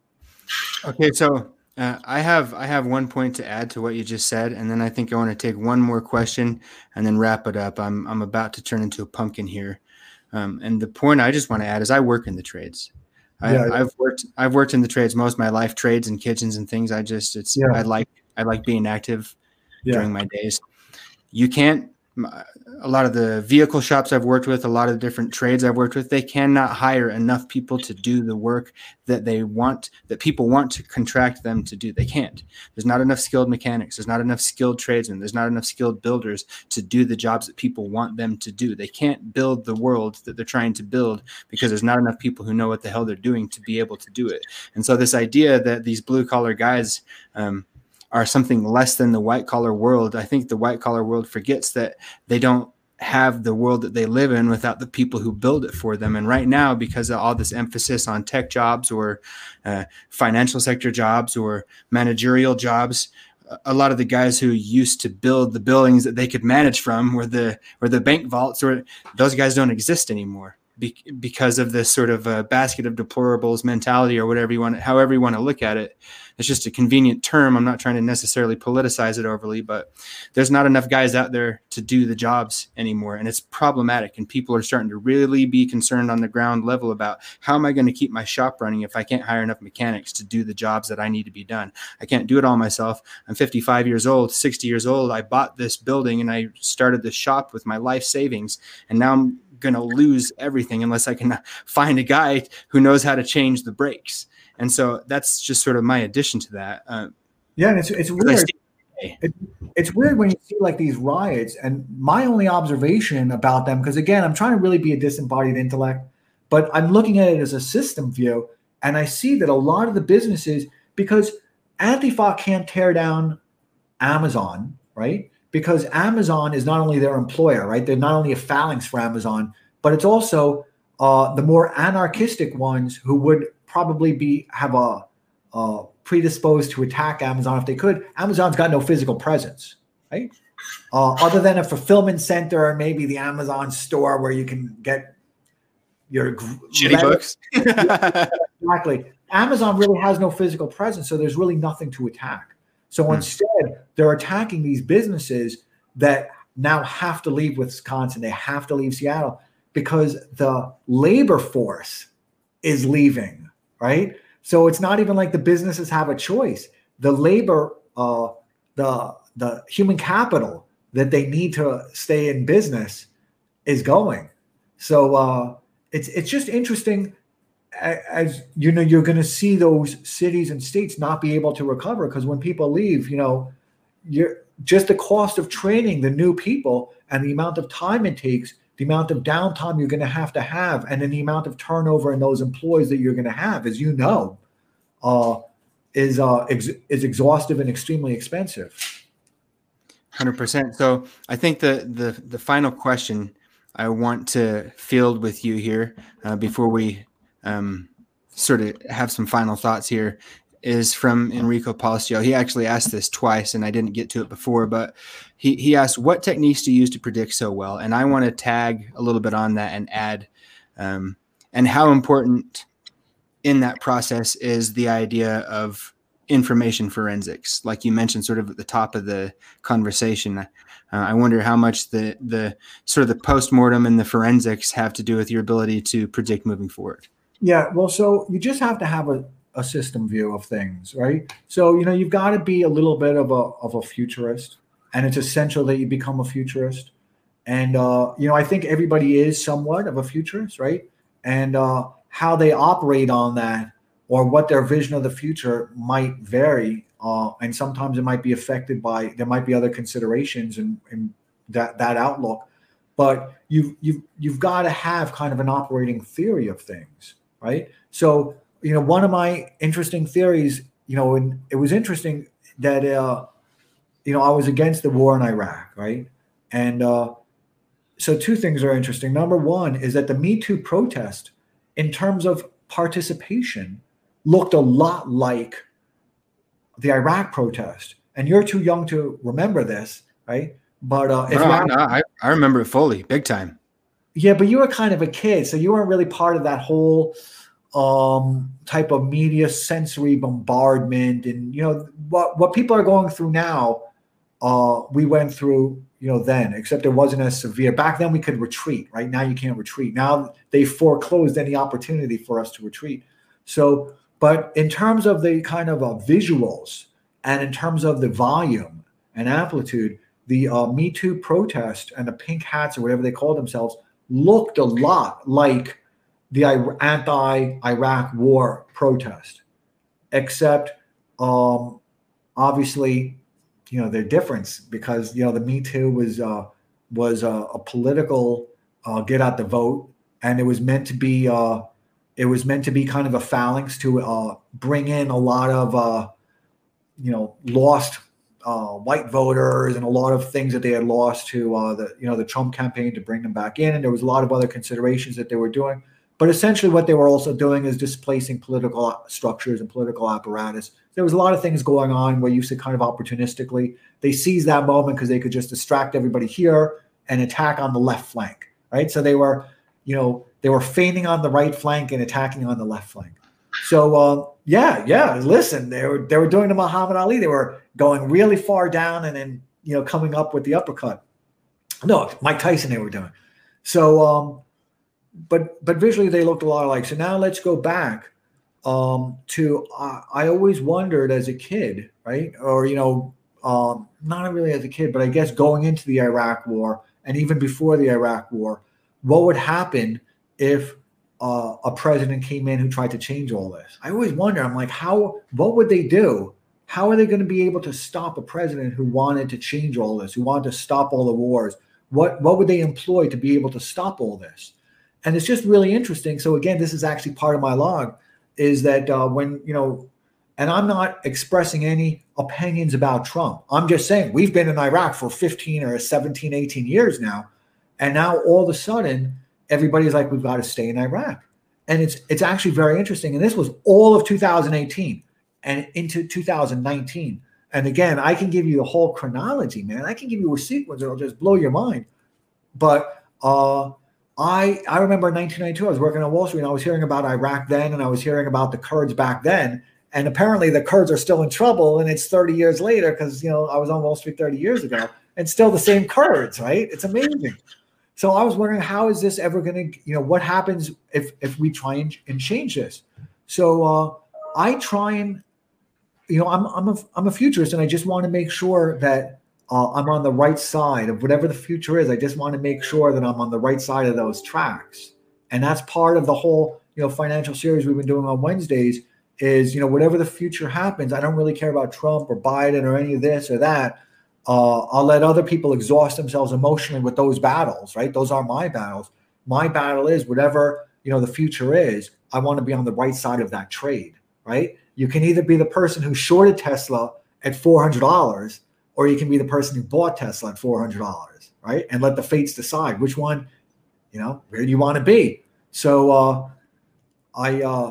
Okay, so uh, I have I have one point to add to what you just said, and then I think I want to take one more question and then wrap it up. I'm I'm about to turn into a pumpkin here, um, and the point I just want to add is I work in the trades. I, Yeah. I've worked I've worked in the trades most of my life, trades and kitchens and things. I just it's Yeah. I like I like being active Yeah. during my days. You can't. A lot of the vehicle shops I've worked with, a lot of the different trades I've worked with, they cannot hire enough people to do the work that they want, that people want to contract them to do. They can't. There's not enough skilled mechanics. There's not enough skilled tradesmen. There's not enough skilled builders to do the jobs that people want them to do. They can't build the world that they're trying to build because there's not enough people who know what the hell they're doing to be able to do it. And so this idea that these blue collar guys, um, are something less than the white collar world. I think the white collar world forgets that they don't have the world that they live in without the people who build it for them. And right now, because of all this emphasis on tech jobs or uh, financial sector jobs or managerial jobs, a lot of the guys who used to build the buildings that they could manage from or the, or the bank vaults, or those guys don't exist anymore. Be- because of this sort of uh, basket of deplorables mentality or whatever you want, however you want to look at it. It's just a convenient term. I'm not trying to necessarily politicize it overly, but there's not enough guys out there to do the jobs anymore. And it's problematic. And people are starting to really be concerned on the ground level about how am I going to keep my shop running if I can't hire enough mechanics to do the jobs that I need to be done? I can't do it all myself. I'm fifty-five years old, sixty years old. I bought this building and I started the shop with my life savings. And now I'm going to lose everything unless I can find a guy who knows how to change the brakes. And so that's just sort of my addition to that. Uh, Yeah, and it's it's weird. It, it's weird when you see like these riots, and my only observation about them, because again, I'm trying to really be a disembodied intellect, but I'm looking at it as a system view, and I see that a lot of the businesses, because Antifa can't tear down Amazon, right? Because Amazon is not only their employer, right? They're not only a phalanx for Amazon, but it's also uh, the more anarchistic ones who would probably be have a, a predisposed to attack Amazon if they could. Amazon's got no physical presence, right? Uh, other than a fulfillment center or maybe the Amazon store where you can get your shitty books. Exactly. Amazon really has no physical presence, so there's really nothing to attack. So hmm. instead, they're attacking these businesses that now have to leave Wisconsin. They have to leave Seattle because the labor force is leaving, right? So it's not even like the businesses have a choice. The labor, uh, the the human capital that they need to stay in business is going. So uh, it's it's just interesting. As you know, you're going to see those cities and states not be able to recover because when people leave, you know, you're just the cost of training the new people and the amount of time it takes, the amount of downtime you're going to have to have, and then the amount of turnover in those employees that you're going to have, as you know, uh, is uh, ex- is exhaustive and extremely expensive. one hundred percent. So I think the the the final question I want to field with you here uh, before we um, sort of have some final thoughts here is from Enrico Polistio. He actually asked this twice and I didn't get to it before, but he, he asked, what techniques do you use to predict so well? And I want to tag a little bit on that and add, um, and how important in that process is the idea of information forensics. Like you mentioned sort of at the top of the conversation, uh, I wonder how much the, the sort of the postmortem and the forensics have to do with your ability to predict moving forward. Yeah, well, so you just have to have a, a system view of things, right? So, you know, you've got to be a little bit of a of a futurist, and it's essential that you become a futurist. And, uh, you know, I think everybody is somewhat of a futurist, right? And uh, how they operate on that or what their vision of the future might vary. Uh, and sometimes it might be affected by, there might be other considerations in, in that, that outlook. But you've, you've, you've got to have kind of an operating theory of things, right? So, you know, one of my interesting theories, you know, and it was interesting that, uh, you know, I was against the war in Iraq, right? And uh, so two things are interesting. Number one is that the Me Too protest, in terms of participation, looked a lot like the Iraq protest. And you're too young to remember this, right? But uh, if no, not, no, I, I remember it fully, big time. Yeah, but you were kind of a kid, so you weren't really part of that whole um, type of media sensory bombardment. And, you know, what, what people are going through now, uh, we went through, you know, then, except it wasn't as severe. Back then we could retreat, right? Now you can't retreat. Now they foreclosed any opportunity for us to retreat. So, but in terms of the kind of uh, visuals and in terms of the volume and amplitude, the uh, Me Too protest and the pink hats or whatever they call themselves looked a lot like the anti-Iraq war protest, except um, obviously, you know, they're different because, you know, the Me Too was uh, was uh, a political uh, get out the vote, and it was meant to be uh, it was meant to be kind of a phalanx to uh, bring in a lot of uh, you know lost uh, white voters and a lot of things that they had lost to uh, the you know the Trump campaign to bring them back in, and there was a lot of other considerations that they were doing. But essentially, what they were also doing is displacing political structures and political apparatus. There was a lot of things going on where you said kind of opportunistically, they seized that moment because they could just distract everybody here and attack on the left flank, right? So they were, you know, they were feigning on the right flank and attacking on the left flank. So um, yeah, yeah. Listen, they were they were doing the Muhammad Ali. They were going really far down and then you know coming up with the uppercut. No, Mike Tyson. They were doing. So, um, but but visually they looked a lot alike. So now let's go back. Um, to uh, I always wondered as a kid, right? Or, you know, um, not really as a kid, but I guess going into the Iraq war and even before the Iraq war, what would happen if uh, a president came in who tried to change all this? I always wonder, I'm like, how, what would they do how are they going to be able to stop a president who wanted to change all this, who wanted to stop all the wars? What what would they employ to be able to stop all this? And it's just really interesting. So again, this is actually part of my log, is that uh, when, you know, and I'm not expressing any opinions about Trump. I'm just saying we've been in Iraq for fifteen or seventeen, eighteen years now. And now all of a sudden, everybody's like, we've got to stay in Iraq. And it's it's actually very interesting. And this was all of two thousand eighteen and into two thousand nineteen. And again, I can give you the whole chronology, man. I can give you a sequence that'll just blow your mind. But uh, I I remember in nineteen ninety-two, I was working on Wall Street, and I was hearing about Iraq then, and I was hearing about the Kurds back then. And apparently the Kurds are still in trouble, and it's thirty years later because, you know, I was on Wall Street thirty years ago, and still the same Kurds, right? It's amazing. So I was wondering, how is this ever going to, you know, what happens if if we try and, and change this? So uh, I try and, you know, I'm I'm a I'm a futurist, and I just want to make sure that uh, I'm on the right side of whatever the future is. I just want to make sure that I'm on the right side of those tracks, and that's part of the whole, you know, financial series we've been doing on Wednesdays. Is, you know, whatever the future happens, I don't really care about Trump or Biden or any of this or that. Uh, I'll let other people exhaust themselves emotionally with those battles, right? Those are my battles. My battle is whatever, you know, the future is. I want to be on the right side of that trade, right? You can either be the person who shorted Tesla at four hundred dollars, or you can be the person who bought Tesla at four hundred dollars, right? And let the fates decide which one, you know, where do you want to be? So uh, I, uh,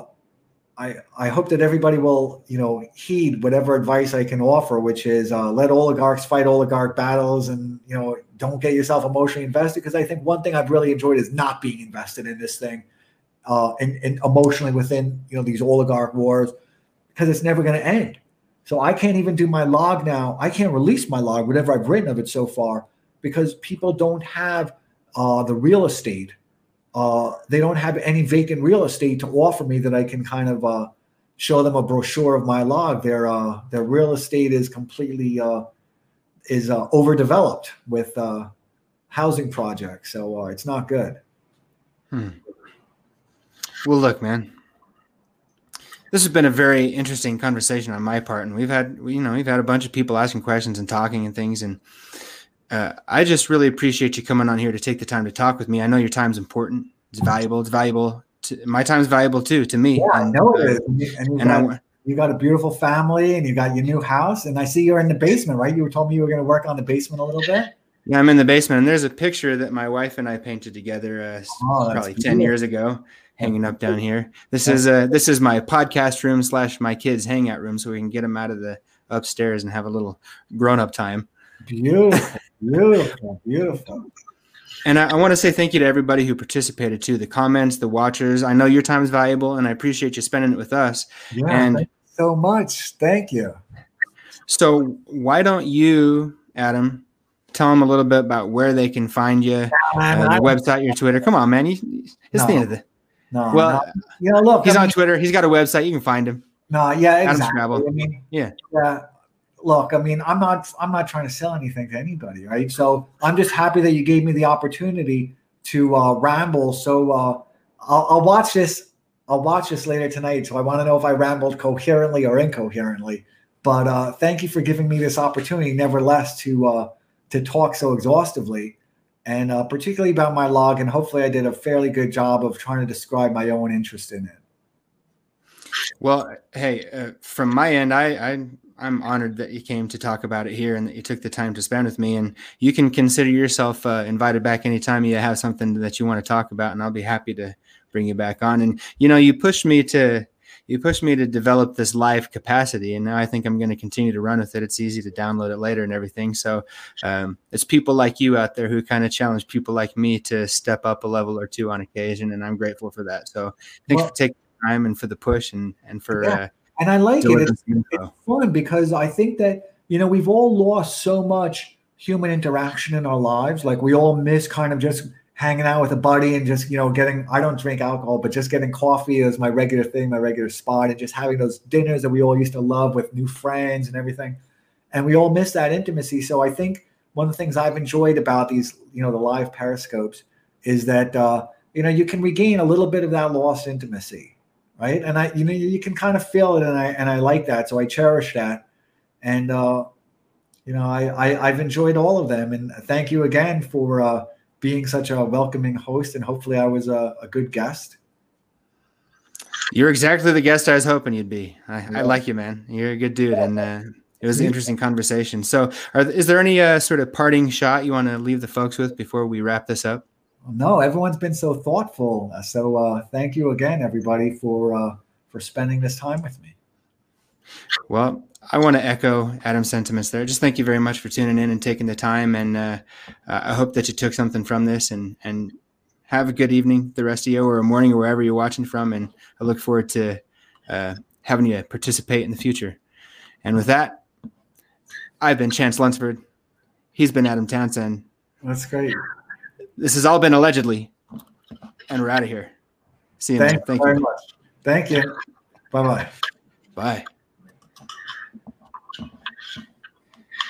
I, I hope that everybody will, you know, heed whatever advice I can offer, which is uh, let oligarchs fight oligarch battles, and, you know, don't get yourself emotionally invested. Because I think one thing I've really enjoyed is not being invested in this thing uh, and, and emotionally within, you know, these oligarch wars, because it's never going to end. So I can't even do my log now. I can't release my log, whatever I've written of it so far, because people don't have uh, the real estate. Uh, they don't have any vacant real estate to offer me that I can kind of uh, show them a brochure of my log. Their uh, their real estate is completely uh, is uh, overdeveloped with uh, housing projects, so uh, it's not good. Hmm. Well, look, man, this has been a very interesting conversation on my part, and we've had you know we've had a bunch of people asking questions and talking and things, and. Uh, I just really appreciate you coming on here to take the time to talk with me. I know your time's important. It's valuable. It's valuable. To, my time's valuable too to me. Yeah, and, I know uh, it is. And, you, and, and got, I, you got a beautiful family, and you got your new house. And I see you're in the basement, right? You were told me you were going to work on the basement a little bit. Yeah, I'm in the basement, and there's a picture that my wife and I painted together uh, Oh, probably beautiful. ten years ago, hanging up down here. This is uh, this is my podcast room slash my kids' hangout room, so we can get them out of the upstairs and have a little grown-up time. Beautiful, beautiful, beautiful. And I, I want to say thank you to everybody who participated too, the comments, the watchers. I know your time is valuable, and I appreciate you spending it with us. Yeah, and thank you so much. Thank you. So why don't you, Adam, tell them a little bit about where they can find you, Man, uh, I- your website, your Twitter. Come on, man. You, it's No. the end of the No, Well, no. You know, look, He's I on mean, Twitter. He's got a website. You can find him. No, yeah, Adam exactly. Scrabble. I mean, Yeah. yeah. Look, I mean, I'm not, I'm not trying to sell anything to anybody, right? So I'm just happy that you gave me the opportunity to uh, ramble. So uh, I'll, I'll watch this. I'll watch this later tonight. So I want to know if I rambled coherently or incoherently. But uh, thank you for giving me this opportunity, nevertheless, to uh, to talk so exhaustively, and uh, particularly about my log. And hopefully, I did a fairly good job of trying to describe my own interest in it. Well, hey, uh, from my end, I, I I'm honored that you came to talk about it here and that you took the time to spend with me. And you can consider yourself uh, invited back anytime you have something that you want to talk about, and I'll be happy to bring you back on. And you know, you pushed me to you pushed me to develop this live capacity, and now I think I'm going to continue to run with it. It's easy to download it later and everything. So um, it's people like you out there who kind of challenge people like me to step up a level or two on occasion, and I'm grateful for that. So thanks Well, for taking the time and for the push and and for. Yeah. Uh, And I like it. delivering It's, some it's info. fun because I think that, you know, we've all lost so much human interaction in our lives. Like we all miss kind of just hanging out with a buddy and just, you know, getting, I don't drink alcohol, but just getting coffee is my regular thing, my regular spot, and just having those dinners that we all used to love with new friends and everything. And we all miss that intimacy. So I think one of the things I've enjoyed about these, you know, the live periscopes is that, uh, you know, you can regain a little bit of that lost intimacy. Right. And I, you know, you can kind of feel it. And I, and I like that. So I cherish that. and uh, you know, I, I I've enjoyed all of them, and thank you again for uh, being such a welcoming host, and hopefully I was a, a good guest. You're exactly the guest I was hoping you'd be. I, yeah. I like you, man. You're a good dude, and uh, it was an interesting conversation. So, are, is there any uh, sort of parting shot you want to leave the folks with before we wrap this up? No, everyone's been so thoughtful. So, uh, thank you again, everybody, for uh, for spending this time with me. Well, I want to echo Adam's sentiments there. Just thank you very much for tuning in and taking the time. And uh, I hope that you took something from this, and and have a good evening, the rest of you, or a morning, or wherever you're watching from. And I look forward to uh, having you participate in the future. And with that, I've been Chance Lunsford. He's been Adam Townsend. That's great. This has all been Allegedly, and we're out of here. See you, Thank man. Thank you very you. much. Thank you. Bye-bye. Bye.